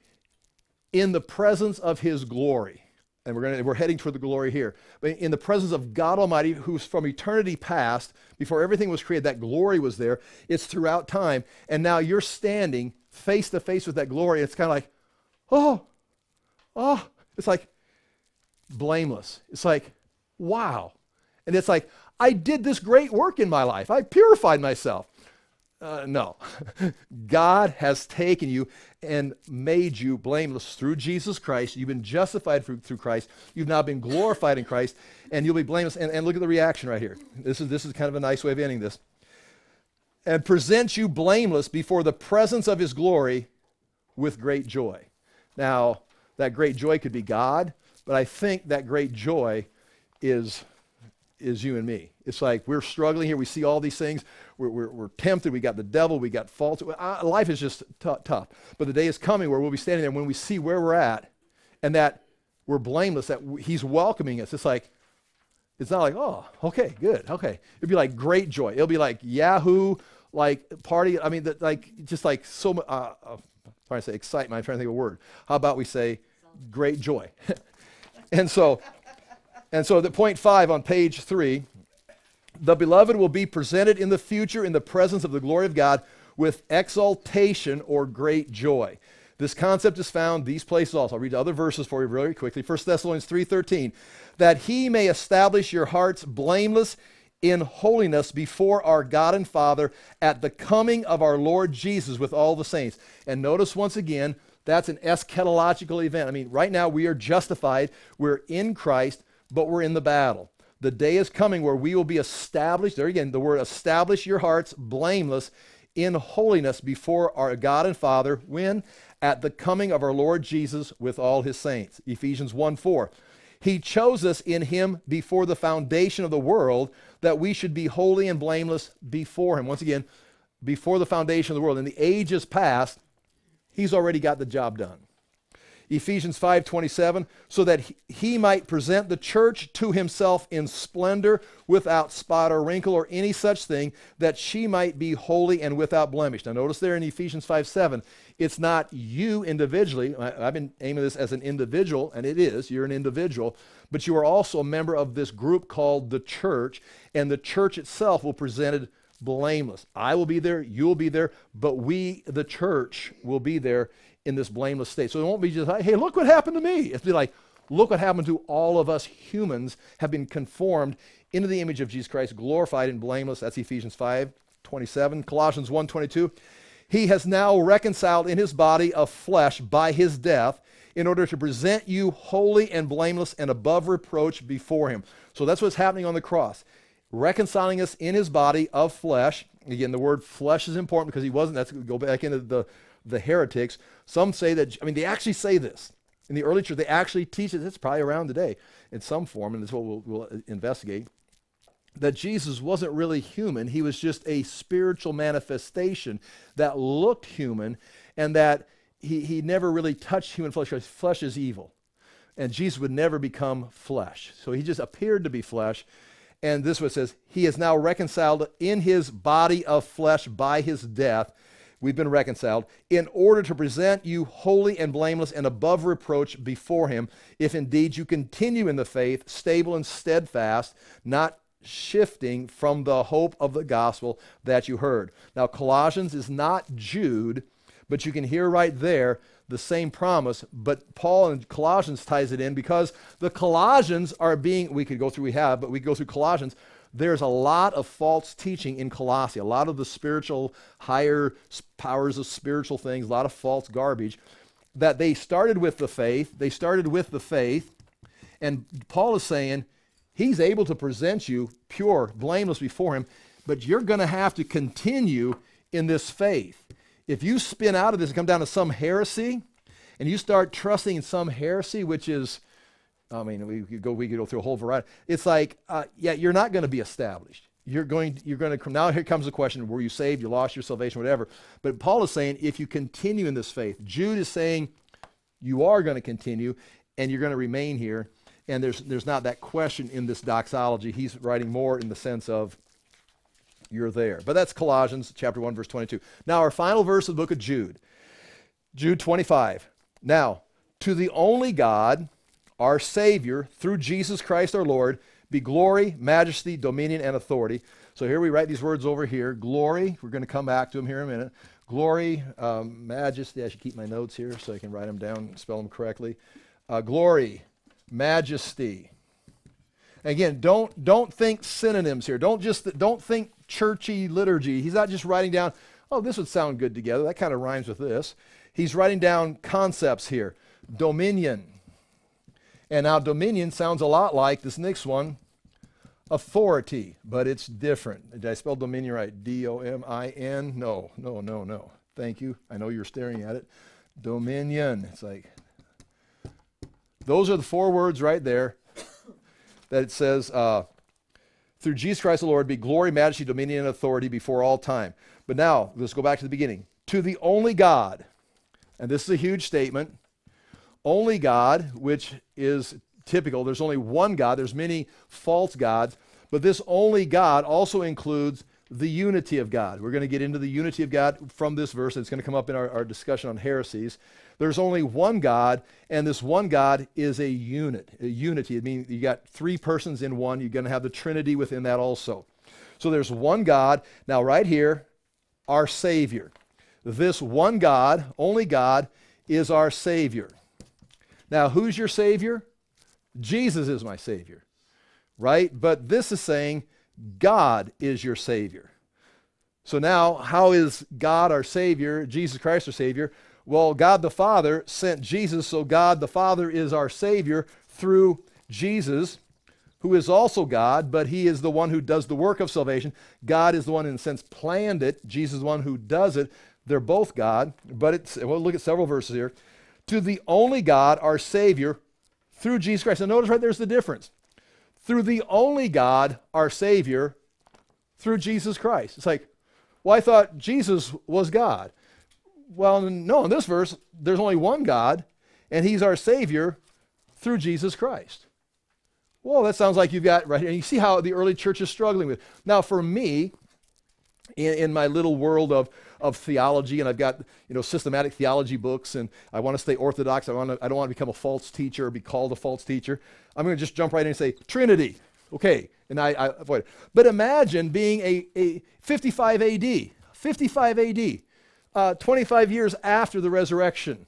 In the presence of his glory. And we're going to, we're heading toward the glory here. But in the presence of God Almighty, who's from eternity past, before everything was created, that glory was there. It's throughout time. And now you're standing face to face with that glory. It's kind of like, oh, Oh, it's like blameless. It's like, wow. And it's like, I did this great work in my life. I purified myself. Uh, no. God has taken you and made you blameless through Jesus Christ. You've been justified through, through Christ. You've now been glorified in Christ, and you'll be blameless. And, and look at the reaction right here. This is, this is kind of a nice way of ending this. And present you blameless before the presence of his glory with great joy. Now, that great joy could be God, but I think that great joy is, is you and me. It's like we're struggling here. We see all these things. We're, we're, we're tempted. We got the devil. We got faults. Uh, life is just t- tough. But the day is coming where we'll be standing there when we see where we're at and that we're blameless, that w- he's welcoming us. It's like, it's not like, oh, okay, good, okay. It'd be like great joy. It'll be like Yahoo, like party. I mean, the, like just like so much. Uh, uh, I'm trying to say excitement. I'm trying to think of a word. How about we say great joy? and so, and so the point five on page three, the beloved will be presented in the future in the presence of the glory of God with exultation or great joy. This concept is found these places also. I'll read other verses for you really quickly. First Thessalonians three thirteen, that he may establish your hearts blameless in holiness before our God and Father at the coming of our Lord Jesus with all the saints. And notice once again, that's an eschatological event. I mean, right now we are justified, we're in Christ, but we're in the battle. The day is coming where we will be established, there again, the word establish your hearts blameless in holiness before our God and Father, when? At the coming of our Lord Jesus with all his saints. Ephesians one four. He chose us in him before the foundation of the world, that we should be holy and blameless before him. Once again, before the foundation of the world. In the ages past, he's already got the job done. Ephesians five twenty-seven, so that he, he might present the church to himself in splendor, without spot or wrinkle or any such thing, that she might be holy and without blemish. Now notice there in Ephesians five seven, it's not you individually. I, I've been aiming this as an individual, and it is, you're an individual, but you are also a member of this group called the church, and the church itself will present it blameless. I will be there, you will be there, but we, the church, will be there in this blameless state. So it won't be just like, hey, look what happened to me. It'll be like, look what happened to all of us humans, have been conformed into the image of Jesus Christ, glorified and blameless. That's Ephesians five twenty-seven. Colossians one twenty-two. He has now reconciled in his body of flesh by his death, in order to present you holy and blameless and above reproach before him. So that's what's happening on the cross. Reconciling us in his body of flesh. Again, the word flesh is important because he wasn't, that's go back into the the heretics. Some say that, I mean, they actually say this. In the early church, they actually teach it. It's probably around today in some form, and that's what we'll, we'll investigate, that Jesus wasn't really human. He was just a spiritual manifestation that looked human, and that he, he never really touched human flesh, because flesh is evil. And Jesus would never become flesh. So he just appeared to be flesh. And this is what it says, he is now reconciled in his body of flesh by his death. We've been reconciled in order to present you holy and blameless and above reproach before him, if indeed you continue in the faith, stable and steadfast, not shifting from the hope of the gospel that you heard. Now, Colossians is not Jude, but you can hear right there the same promise, but Paul in Colossians ties it in because the Colossians are being, we could go through, we have, but we could go through Colossians. There's a lot of false teaching in Colossae, a lot of the spiritual, higher powers of spiritual things, a lot of false garbage, that they started with the faith, they started with the faith, and Paul is saying, he's able to present you pure, blameless before him, but you're going to have to continue in this faith. If you spin out of this and come down to some heresy, and you start trusting in some heresy, which is, I mean, we could go, we could go through a whole variety. It's like, uh, yeah, you're not going to be established. You're going, you're going to, now here comes the question, were you saved? You lost your salvation, whatever. But Paul is saying, if you continue in this faith, Jude is saying, you are going to continue, and you're going to remain here. And there's, there's not that question in this doxology. He's writing more in the sense of, you're there. But that's Colossians chapter one, verse twenty-two. Now, our final verse of the book of Jude, Jude twenty-five. Now, to the only God, our Savior, through Jesus Christ our Lord, be glory, majesty, dominion, and authority. So here we write these words over here. Glory, we're going to come back to them here in a minute. Glory, um, majesty, I should keep my notes here so I can write them down and spell them correctly. Uh, glory, majesty. Again, don't, don't think synonyms here. Don't just, don't think churchy liturgy. He's not just writing down, oh, this would sound good together. That kind of rhymes with this. He's writing down concepts here. Dominion. And now dominion sounds a lot like this next one, authority, but it's different. Did I spell dominion right? D O M I N? No, no, no, no. Thank you. I know you're staring at it. Dominion. It's like, those are the four words right there that it says, uh, through Jesus Christ the Lord be glory, majesty, dominion, and authority before all time. But now, let's go back to the beginning. To the only God, and this is a huge statement, only God, which is typical. There's only one God. There's many false gods. But this only God also includes the unity of God. We're going to get into the unity of God from this verse. And it's going to come up in our, our discussion on heresies. There's only one God, and this one God is a unit, a unity. It means you got three persons in one. You're going to have the Trinity within that also. So there's one God. Now right here, our Savior. This one God, only God, is our Savior. Now, who's your Savior? Jesus is my Savior, right? But this is saying God is your Savior. So now, how is God our Savior, Jesus Christ our Savior? Well, God the Father sent Jesus, so God the Father is our Savior through Jesus, who is also God, but he is the one who does the work of salvation. God is the one, in a sense, planned it. Jesus is the one who does it. They're both God, but it's, we'll look at several verses here. To the only God, our Savior, through Jesus Christ. Now notice right there's the difference. Through the only God, our Savior, through Jesus Christ. It's like, well, I thought Jesus was God. Well, no, in this verse, there's only one God, and he's our Savior through Jesus Christ. Well, that sounds like you've got right here. And you see how the early church is struggling with. Now, for me, in, in my little world of, of theology, and I've got, you know, systematic theology books, and I want to stay orthodox. I want to, I don't want to become a false teacher or be called a false teacher. I'm going to just jump right in and say, Trinity. Okay. And I, I avoid it. But imagine being a, a fifty-five A D, fifty-five A D, uh, twenty-five years after the resurrection,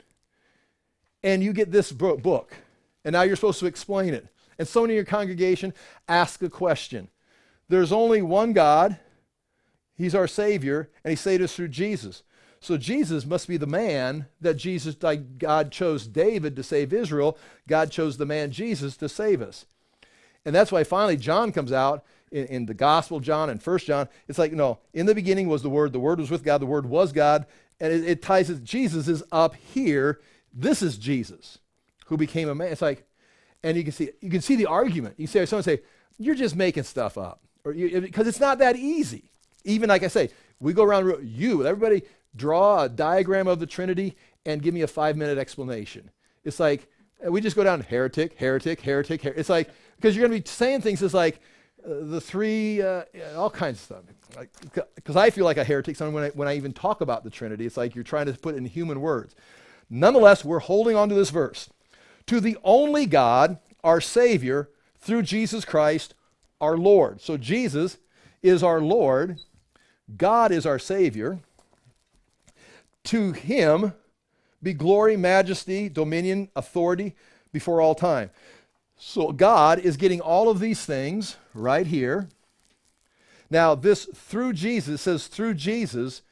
and you get this book, and now you're supposed to explain it. And someone in your congregation asks a question. There's only one God. He's our Savior, and he saved us through Jesus. So Jesus must be the man that Jesus, like God chose David to save Israel. God chose the man Jesus to save us. And that's why finally John comes out in, in the Gospel of John and First John. It's like, no, in the beginning was the Word. The Word was with God. The Word was God. And it, it ties it. Jesus is up here. This is Jesus who became a man. It's like, and you can see you can see the argument. You say someone say, you're just making stuff up, or because it's not that easy. Even like I say, we go around you, everybody draw a diagram of the Trinity and give me a five-minute explanation. It's like we just go down heretic, heretic, heretic, heretic. It's like because you're going to be saying things as like uh, the three, uh, all kinds of stuff. Like because I feel like a heretic when I, when I even talk about the Trinity. It's like you're trying to put it in human words. Nonetheless, we're holding on to this verse. To the only God, our Savior, through Jesus Christ, our Lord. So Jesus is our Lord. God is our Savior. To him be glory, majesty, dominion, authority before all time. So God is getting all of these things right here. Now this through Jesus, says through Jesus,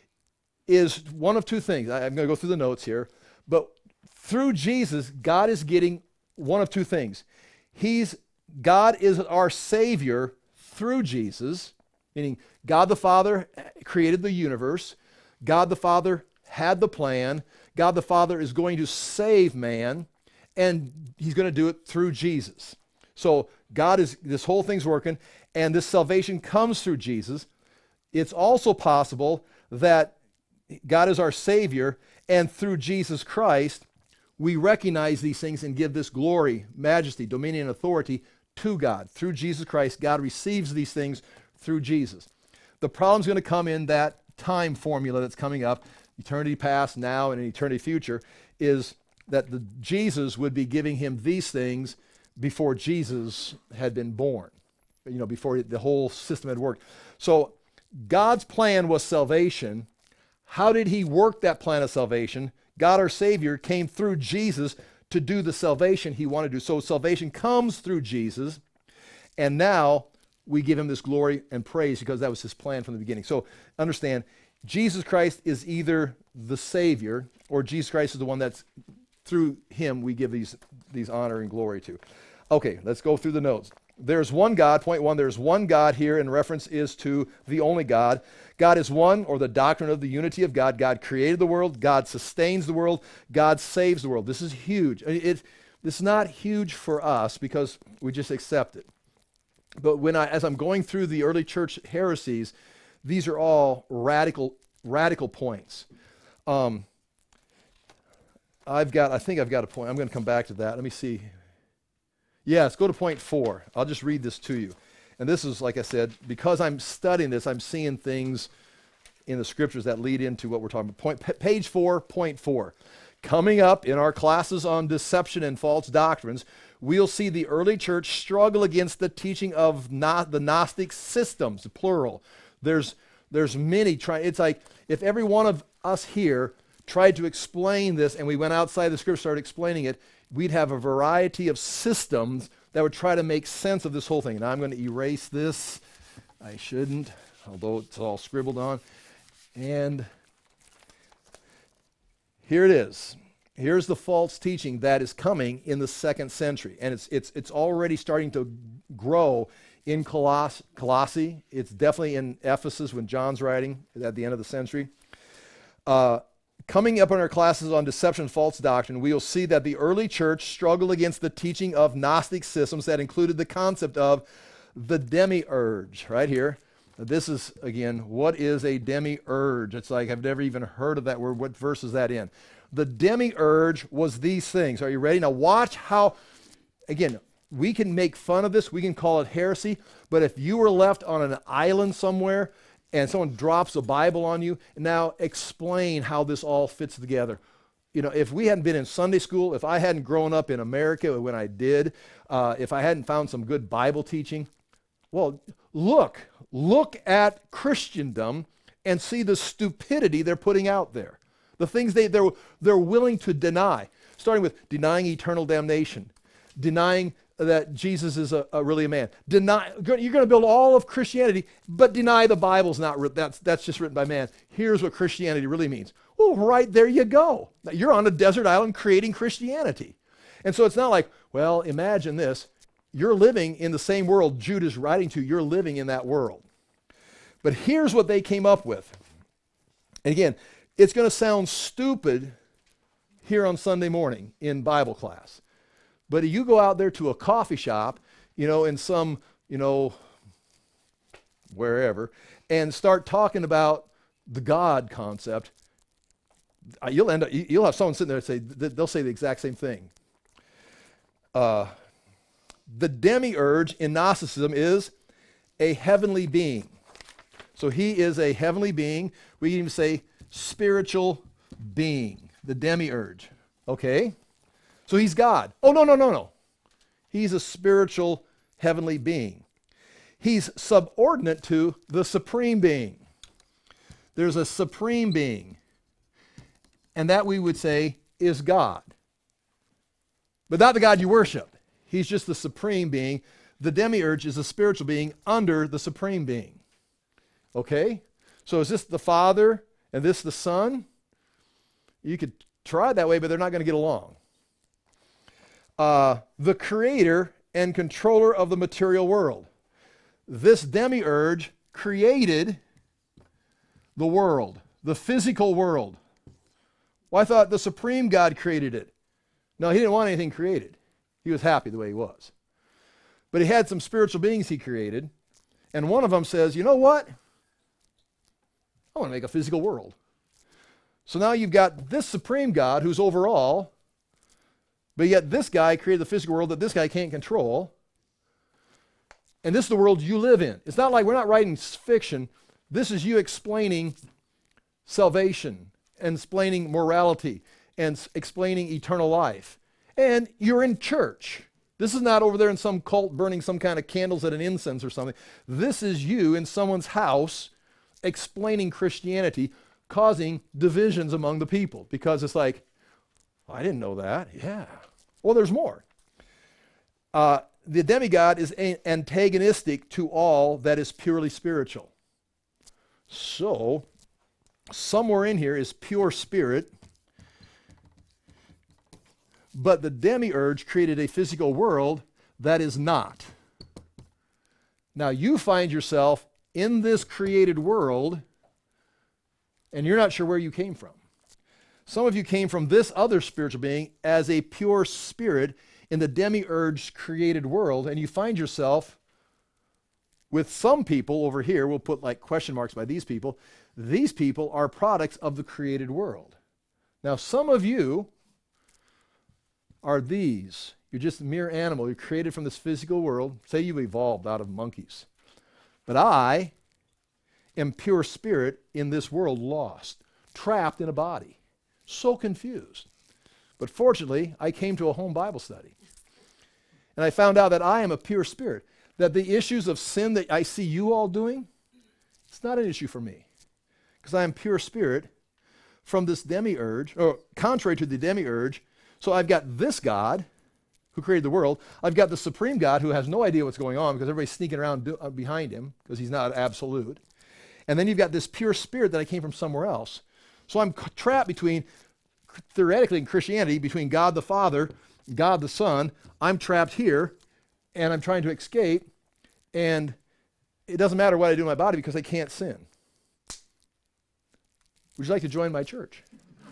is one of two things. I, I'm going to go through the notes here. But through Jesus, God is getting one of two things. He's, God is our Savior through Jesus, meaning God the Father created the universe. God the Father had the plan. God the Father is going to save man, and he's going to do it through Jesus. So God is, this whole thing's working, and this salvation comes through Jesus. It's also possible that God is our Savior, and through Jesus Christ, we recognize these things and give this glory, majesty, dominion, and authority to God. Through Jesus Christ, God receives these things through Jesus. The problem's going to come in that time formula that's coming up, eternity past, now, and an eternity future, is that the Jesus would be giving him these things before Jesus had been born, you know, before the whole system had worked. So God's plan was salvation. How did he work that plan of salvation? God our Savior came through Jesus to do the salvation he wanted to do. So salvation comes through Jesus, and now we give him this glory and praise because that was his plan from the beginning. So understand, Jesus Christ is either the Savior or Jesus Christ is the one that's through him we give these, these honor and glory to. Okay, let's go through the notes. There's one God, point one, there's one God here, and reference is to the only God. God is one, or the doctrine of the unity of God. God created the world. God sustains the world. God saves the world. This is huge. It, it, it's not huge for us because we just accept it. But when I, as I'm going through the early church heresies, these are all radical, radical points. Um, I've got, I think I've got a point. I'm going to come back to that. Let me see. Yes, go to point four. I'll just read this to you. And this is, like I said, because I'm studying this, I'm seeing things in the scriptures that lead into what we're talking about. Point, p- page four, point four. Coming up in our classes on deception and false doctrines, we'll see the early church struggle against the teaching of not the Gnostic systems, plural. There's There's many trying. It's like if every one of us here tried to explain this and we went outside the scripture, started explaining it, we'd have a variety of systems that would try to make sense of this whole thing. Now I'm going to erase this. I shouldn't, although it's all scribbled on. And here it is. Here's the false teaching that is coming in the second century. And it's it's it's already starting to grow in Coloss- Colossae. It's definitely in Ephesus when John's writing at the end of the century. Uh, coming up in our classes on deception and false doctrine, we will see that the early church struggled against the teaching of Gnostic systems that included the concept of the demiurge, right here. This is, again, what is a demiurge? It's like I've never even heard of that word. What verse is that in? The demiurge was these things. Are you ready? Now watch how, again, we can make fun of this. We can call it heresy. But if you were left on an island somewhere and someone drops a Bible on you, now explain how this all fits together. You know, if we hadn't been in Sunday school, if I hadn't grown up in America when I did, uh, if I hadn't found some good Bible teaching, well, look, look at Christendom and see the stupidity they're putting out there. The things they, they're, they're willing to deny, starting with denying eternal damnation, denying that Jesus is a, a really a man. Deny, you're going to build all of Christianity, but deny the Bible's not, that's, that's just written by man. Here's what Christianity really means. Well, right there you go. You're on a desert island creating Christianity. And so it's not like, well, imagine this. You're living in the same world Jude is writing to. You're living in that world. But here's what they came up with. And again, it's going to sound stupid here on Sunday morning in Bible class. But you go out there to a coffee shop, you know, in some, you know, wherever, and start talking about the God concept, you'll end up, you'll have someone sitting there and say, they'll say the exact same thing. Uh, the demiurge in Gnosticism is a heavenly being. So he is a heavenly being. We can even say spiritual being, the demiurge. Okay? So he's God. Oh, no, no, no, no. He's a spiritual heavenly being. He's subordinate to the supreme being. There's a supreme being. And that we would say is God. But not the God you worship. He's just the supreme being. The demiurge is a spiritual being under the supreme being. Okay? So is this the Father and this the Son? You could try it that way, but they're not going to get along. Uh, the creator and controller of the material world. This demiurge created the world, the physical world. Well, I thought the supreme God created it. No, he didn't want anything created. He was happy the way he was. But he had some spiritual beings he created, and one of them says, you know what? I want to make a physical world. So now you've got this supreme God who's over all, but yet this guy created the physical world that this guy can't control. And this is the world you live in. It's not like we're not writing fiction. This is you explaining salvation and explaining morality and s- explaining eternal life. And you're in church. This is not over there in some cult burning some kind of candles at an incense or something. This is you in someone's house explaining Christianity, causing divisions among the people. Because it's like, I didn't know that. Yeah. Well, there's more. Uh, the demigod is a- antagonistic to all that is purely spiritual. So, somewhere in here is pure spirit, but the demiurge created a physical world that is not. Now, you find yourself in this created world, and you're not sure where you came from. Some of you came from this other spiritual being as a pure spirit in the demiurge created world, and you find yourself with some people over here, we'll put like question marks by these people. These people are products of the created world. Now, some of you are these. You're just a mere animal. You're created from this physical world. Say you evolved out of monkeys. But I am pure spirit in this world, lost, trapped in a body. So confused. But fortunately, I came to a home Bible study. And I found out that I am a pure spirit. That the issues of sin that I see you all doing It's not an issue for me because I am pure spirit from this demiurge, or contrary to the demiurge. So I've got this God who created the world. I've got the supreme God who has no idea what's going on because everybody's sneaking around do, uh, behind him because he's not absolute. And then you've got this pure spirit that I came from somewhere else. So I'm c- trapped between, theoretically in Christianity, between God the Father, God the Son. I'm trapped here, and I'm trying to escape, and it doesn't matter what I do in my body because I can't sin. Would you like to join my church?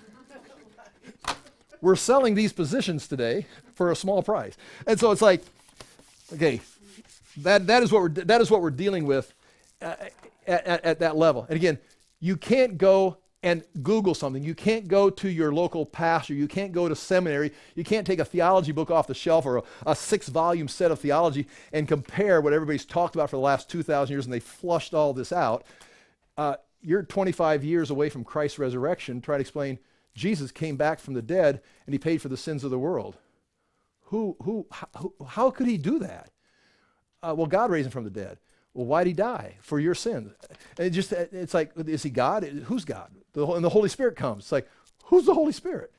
We're selling these positions today for a small price. And so it's like, okay, that, that, is, what we're, that is what we're dealing with uh, at, at, at that level. And again, you can't go and Google something. You can't go to your local pastor. You can't go to seminary. You can't take a theology book off the shelf or a, a six-volume set of theology and compare what everybody's talked about for the last two thousand years, and they flushed all this out. Uh, you're twenty-five years away from Christ's resurrection trying to explain Jesus came back from the dead and he paid for the sins of the world. Who, who, how, how could he do that? Uh, well, God raised him from the dead. Well, why'd he die? For your sins. And it just, it's like, is he God? Who's God? The, and the Holy Spirit comes. It's like, who's the Holy Spirit?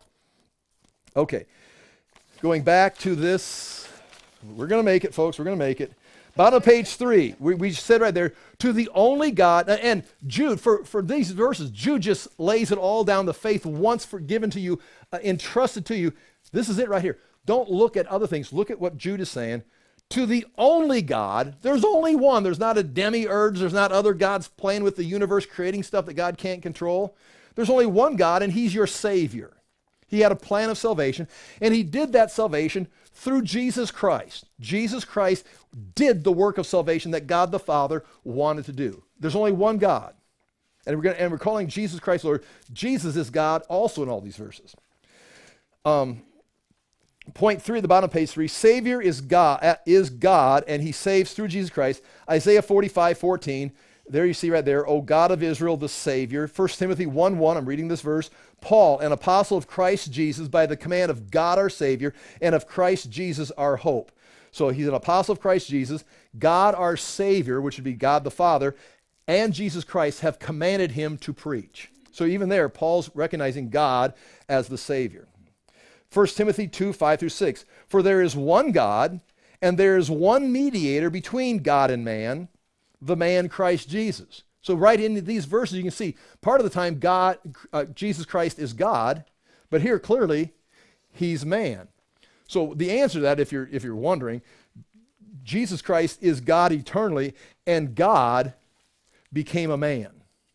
Okay. Going back to this, we're going to make it, folks. We're going to make it. Bottom of page three, we, we said right there, to the only God, and Jude, for, for these verses, Jude just lays it all down, the faith once forgiven to you, uh, entrusted to you. This is it right here. Don't look at other things. Look at what Jude is saying. To the only God, there's only one. There's not a demiurge. There's not other gods playing with the universe, creating stuff that God can't control. There's only one God, and he's your Savior. He had a plan of salvation, and he did that salvation through Jesus Christ. Jesus Christ did the work of salvation that God the Father wanted to do. There's only one God. And we're, gonna, and we're calling Jesus Christ Lord. Jesus is God also in all these verses. Um, point three at the bottom of page three, Savior is God, is God, and he saves through Jesus Christ. Isaiah forty-five fourteen, there you see right there, O God of Israel, the Savior. First Timothy one one, I'm reading this verse. Paul, an apostle of Christ Jesus, by the command of God our Savior, and of Christ Jesus our hope. So he's an apostle of Christ Jesus. God our Savior, which would be God the Father, and Jesus Christ have commanded him to preach. So even there, Paul's recognizing God as the Savior. First Timothy two, five through six. For there is one God, and there is one mediator between God and man, the man Christ Jesus. So right in these verses, you can see part of the time God, uh, Jesus Christ is God, but here clearly he's man. So the answer to that, if you're if you're wondering, Jesus Christ is God eternally, and God became a man.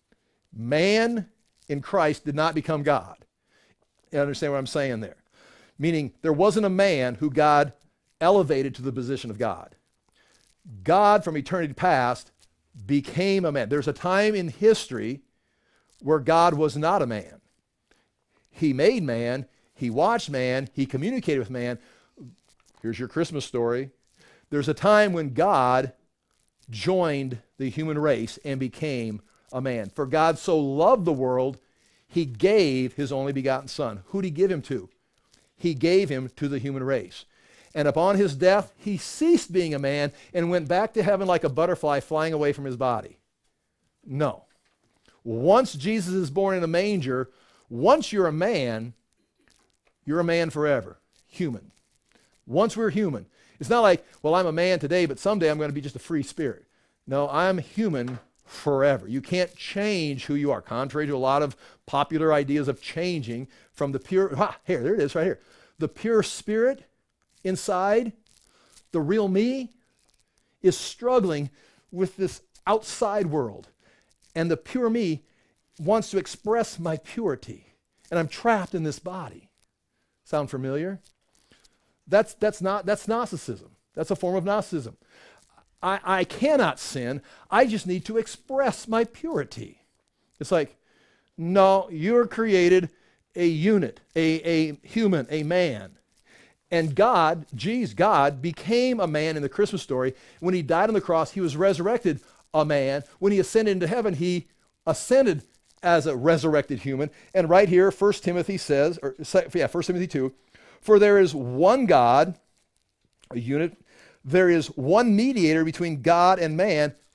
Man in Christ did not become God. You understand what I'm saying there? Meaning there wasn't a man who God elevated to the position of God. God from eternity past became a man. There's a time in history where God was not a man. He made man, he watched man, he communicated with man. Here's your Christmas story. There's a time when God joined the human race and became a man. For God so loved the world, he gave his only begotten son. Who did he give him to? He gave him to the human race. And upon his death, he ceased being a man and went back to heaven like a butterfly flying away from his body. No. Once Jesus is born in a manger, once you're a man, you're a man forever. Human. Once we're human. It's not like, well, I'm a man today, but someday I'm going to be just a free spirit. No, I'm human forever. You can't change who you are, contrary to a lot of popular ideas of changing from the pure, ah, here, there it is right here. The pure spirit inside, the real me, is struggling with this outside world. And the pure me wants to express my purity. And I'm trapped in this body. Sound familiar? That's, that's, not, that's Gnosticism. That's a form of Gnosticism. I, I cannot sin. I just need to express my purity. It's like, no, you're created a unit, a, a human, a man. And God, Jesus, God, became a man in the Christmas story. When he died on the cross, he was resurrected a man. When he ascended into heaven, he ascended as a resurrected human. And right here, First Timothy says, or yeah, First Timothy two, for there is one God, a unit, there is one mediator between God and man.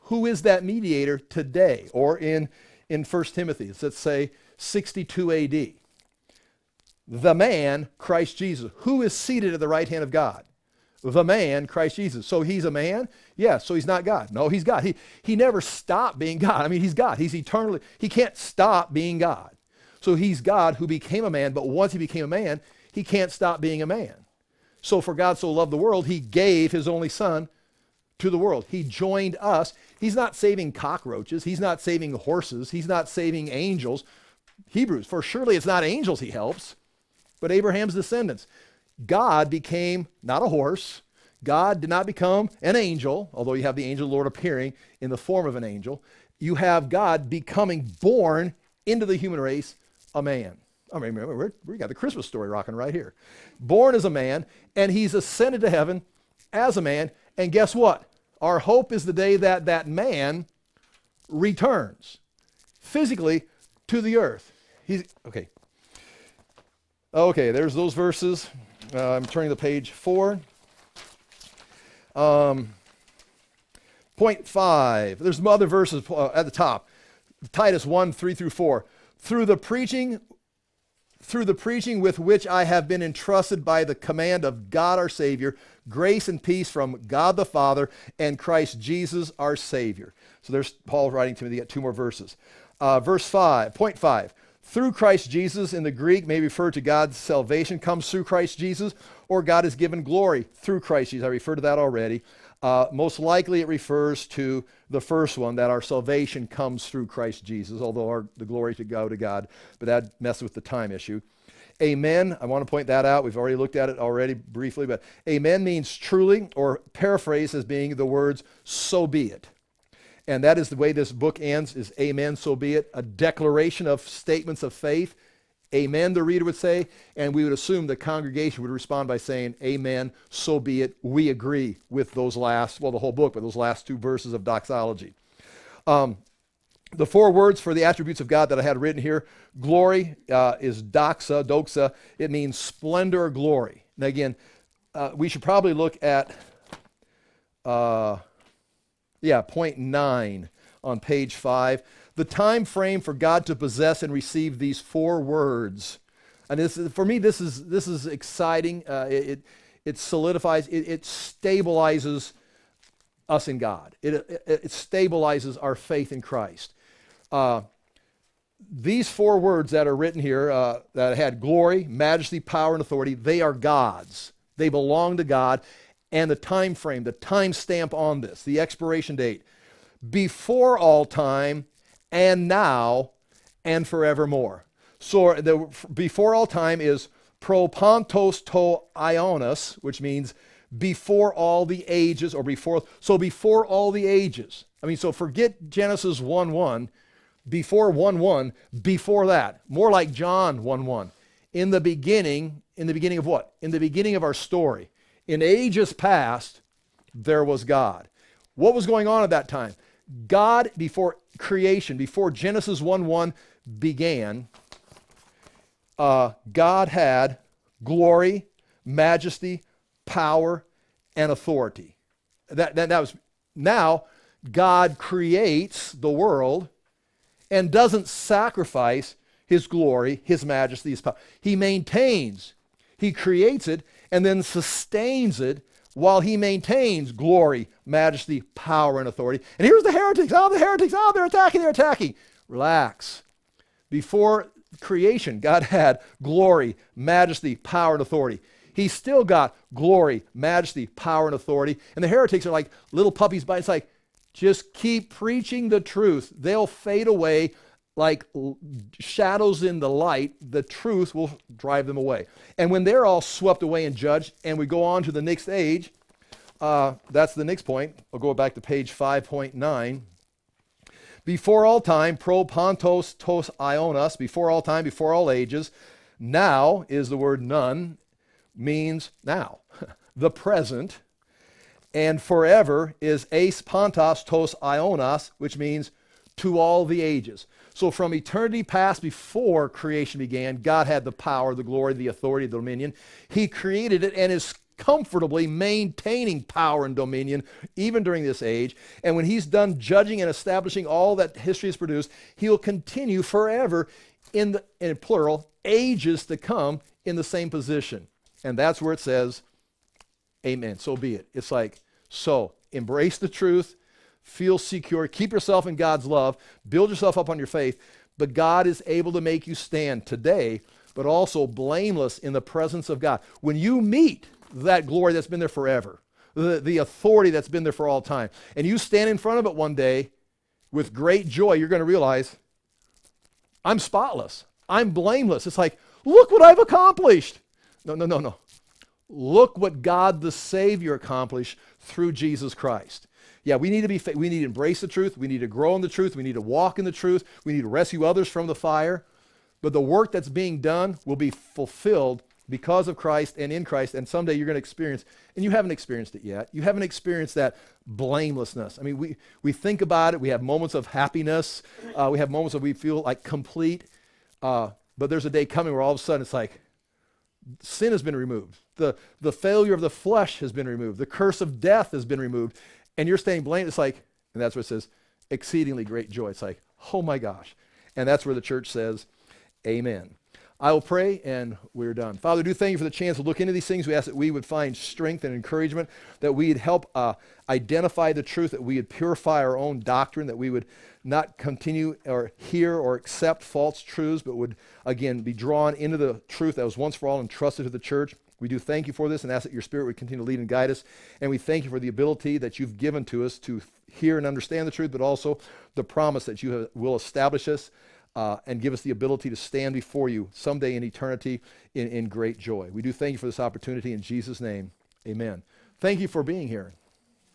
Who is that mediator today? Or in, in First Timothy, let's say sixty-two A D. The man, Christ Jesus, who is seated at the right hand of God. The man, Christ Jesus. So he's a man? Yeah, so he's not God. No, he's God. He, he never stopped being God. I mean, he's God. He's eternally, he can't stop being God. So he's God who became a man, but once he became a man, he can't stop being a man. So for God so loved the world, he gave his only son to the world. He joined us. He's not saving cockroaches. He's not saving horses. He's not saving angels. Hebrews, for surely it's not angels he helps, but Abraham's descendants. God became not a horse. God did not become an angel, although you have the angel of the Lord appearing in the form of an angel. You have God becoming born into the human race, a man. I mean, remember, we got the Christmas story rocking right here. Born as a man, and he's ascended to heaven as a man. And guess what? Our hope is the day that that man returns physically to the earth. He's, okay. Okay, there's those verses. Uh, I'm turning to page four. Um, point five. There's some other verses uh, at the top. Titus one, three through four. Through the preaching, through the preaching with which I have been entrusted by the command of God our Savior, grace and peace from God the Father and Christ Jesus our Savior. So there's Paul writing to Timothy. Got two more verses. Uh, verse five, point five. Through Christ Jesus in the Greek may refer to God's salvation comes through Christ Jesus, or God is given glory through Christ Jesus. I referred to that already. Uh, most likely it refers to the first one, that our salvation comes through Christ Jesus, although our, the glory to go to God, but that messes with the time issue. Amen, I want to point that out. We've already looked at it already briefly, but amen means truly, or paraphrased as being the words, so be it. And that is the way this book ends, is amen, so be it. A declaration of statements of faith. Amen, the reader would say, and we would assume the congregation would respond by saying, amen, so be it. We agree with those last, well, the whole book, but those last two verses of doxology. Um, the four words for the attributes of God that I had written here, glory uh, is doxa, doxa. It means splendor or glory. Now again, uh, we should probably look at... Uh, Yeah, point nine on page five. The time frame for God to possess and receive these four words. And this, for me, this is this is exciting. Uh, it it solidifies, it, it stabilizes us in God. It, it, it stabilizes our faith in Christ. Uh, these four words that are written here, uh, that had glory, majesty, power, and authority, they are God's. They belong to God. And the time frame, the time stamp on this, the expiration date, before all time, and now, and forevermore. So the before all time is propantos to ionos, which means before all the ages, or before, so before all the ages. I mean, so forget Genesis one one, before one one, before that. More like John one one. In the beginning, in the beginning of what? In the beginning of our story. In ages past, there was God. What was going on at that time? God, before creation, before Genesis one one began, uh, God had glory, majesty, power, and authority. That, that, that was, now, God creates the world and doesn't sacrifice his glory, his majesty, his power. He maintains, he creates it, and then sustains it while he maintains glory, majesty, power, and authority. And here's the heretics. Oh, the heretics. Oh, they're attacking. They're attacking. Relax. Before creation, God had glory, majesty, power, and authority. He's still got glory, majesty, power, and authority. And the heretics are like little puppies, but it's like, just keep preaching the truth. They'll fade away like shadows in the light. The truth will drive them away. And when they're all swept away and judged, and we go on to the next age, uh, that's the next point. I'll go back to page five point nine. Before all time, pro pantos tos ionos, before all time, before all ages. Now is the word none, means now, the present. And forever is eis pantos tos ionos, which means to all the ages. So from eternity past, before creation began, God had the power, the glory, the authority, the dominion. He created it and is comfortably maintaining power and dominion even during this age. And when he's done judging and establishing all that history has produced, he'll continue forever in the, in plural, ages to come in the same position. And that's where it says, amen, so be it. It's like, so embrace the truth, feel secure, keep yourself in God's love, build yourself up on your faith, but God is able to make you stand today, but also blameless in the presence of God. When you meet that glory that's been there forever, the, the authority that's been there for all time, and you stand in front of it one day with great joy, you're going to realize, I'm spotless. I'm blameless. It's like, look what I've accomplished. No, no, no, no. Look what God the Savior accomplished through Jesus Christ. Yeah, we need to be, we need to embrace the truth. We need to grow in the truth. We need to walk in the truth. We need to rescue others from the fire. But the work that's being done will be fulfilled because of Christ and in Christ. And someday you're going to experience, and you haven't experienced it yet. You haven't experienced that blamelessness. I mean, we, we think about it. We have moments of happiness. Uh, we have moments where we feel like complete. Uh, but there's a day coming where all of a sudden it's like, sin has been removed. The, the failure of the flesh has been removed. The curse of death has been removed. And you're staying blameless. It's like, and that's what it says, exceedingly great joy. It's like, oh my gosh. And that's where the church says, amen. I will pray and we're done. Father, do thank you for the chance to look into these things. We ask that we would find strength and encouragement, that we'd help uh, identify the truth, that we would purify our own doctrine, that we would not continue or hear or accept false truths, but would, again, be drawn into the truth that was once for all entrusted to the church. We do thank you for this and ask that your Spirit would continue to lead and guide us. And we thank you for the ability that you've given to us to hear and understand the truth, but also the promise that you have, will establish us uh, and give us the ability to stand before you someday in eternity in, in great joy. We do thank you for this opportunity in Jesus' name. Amen. Thank you for being here.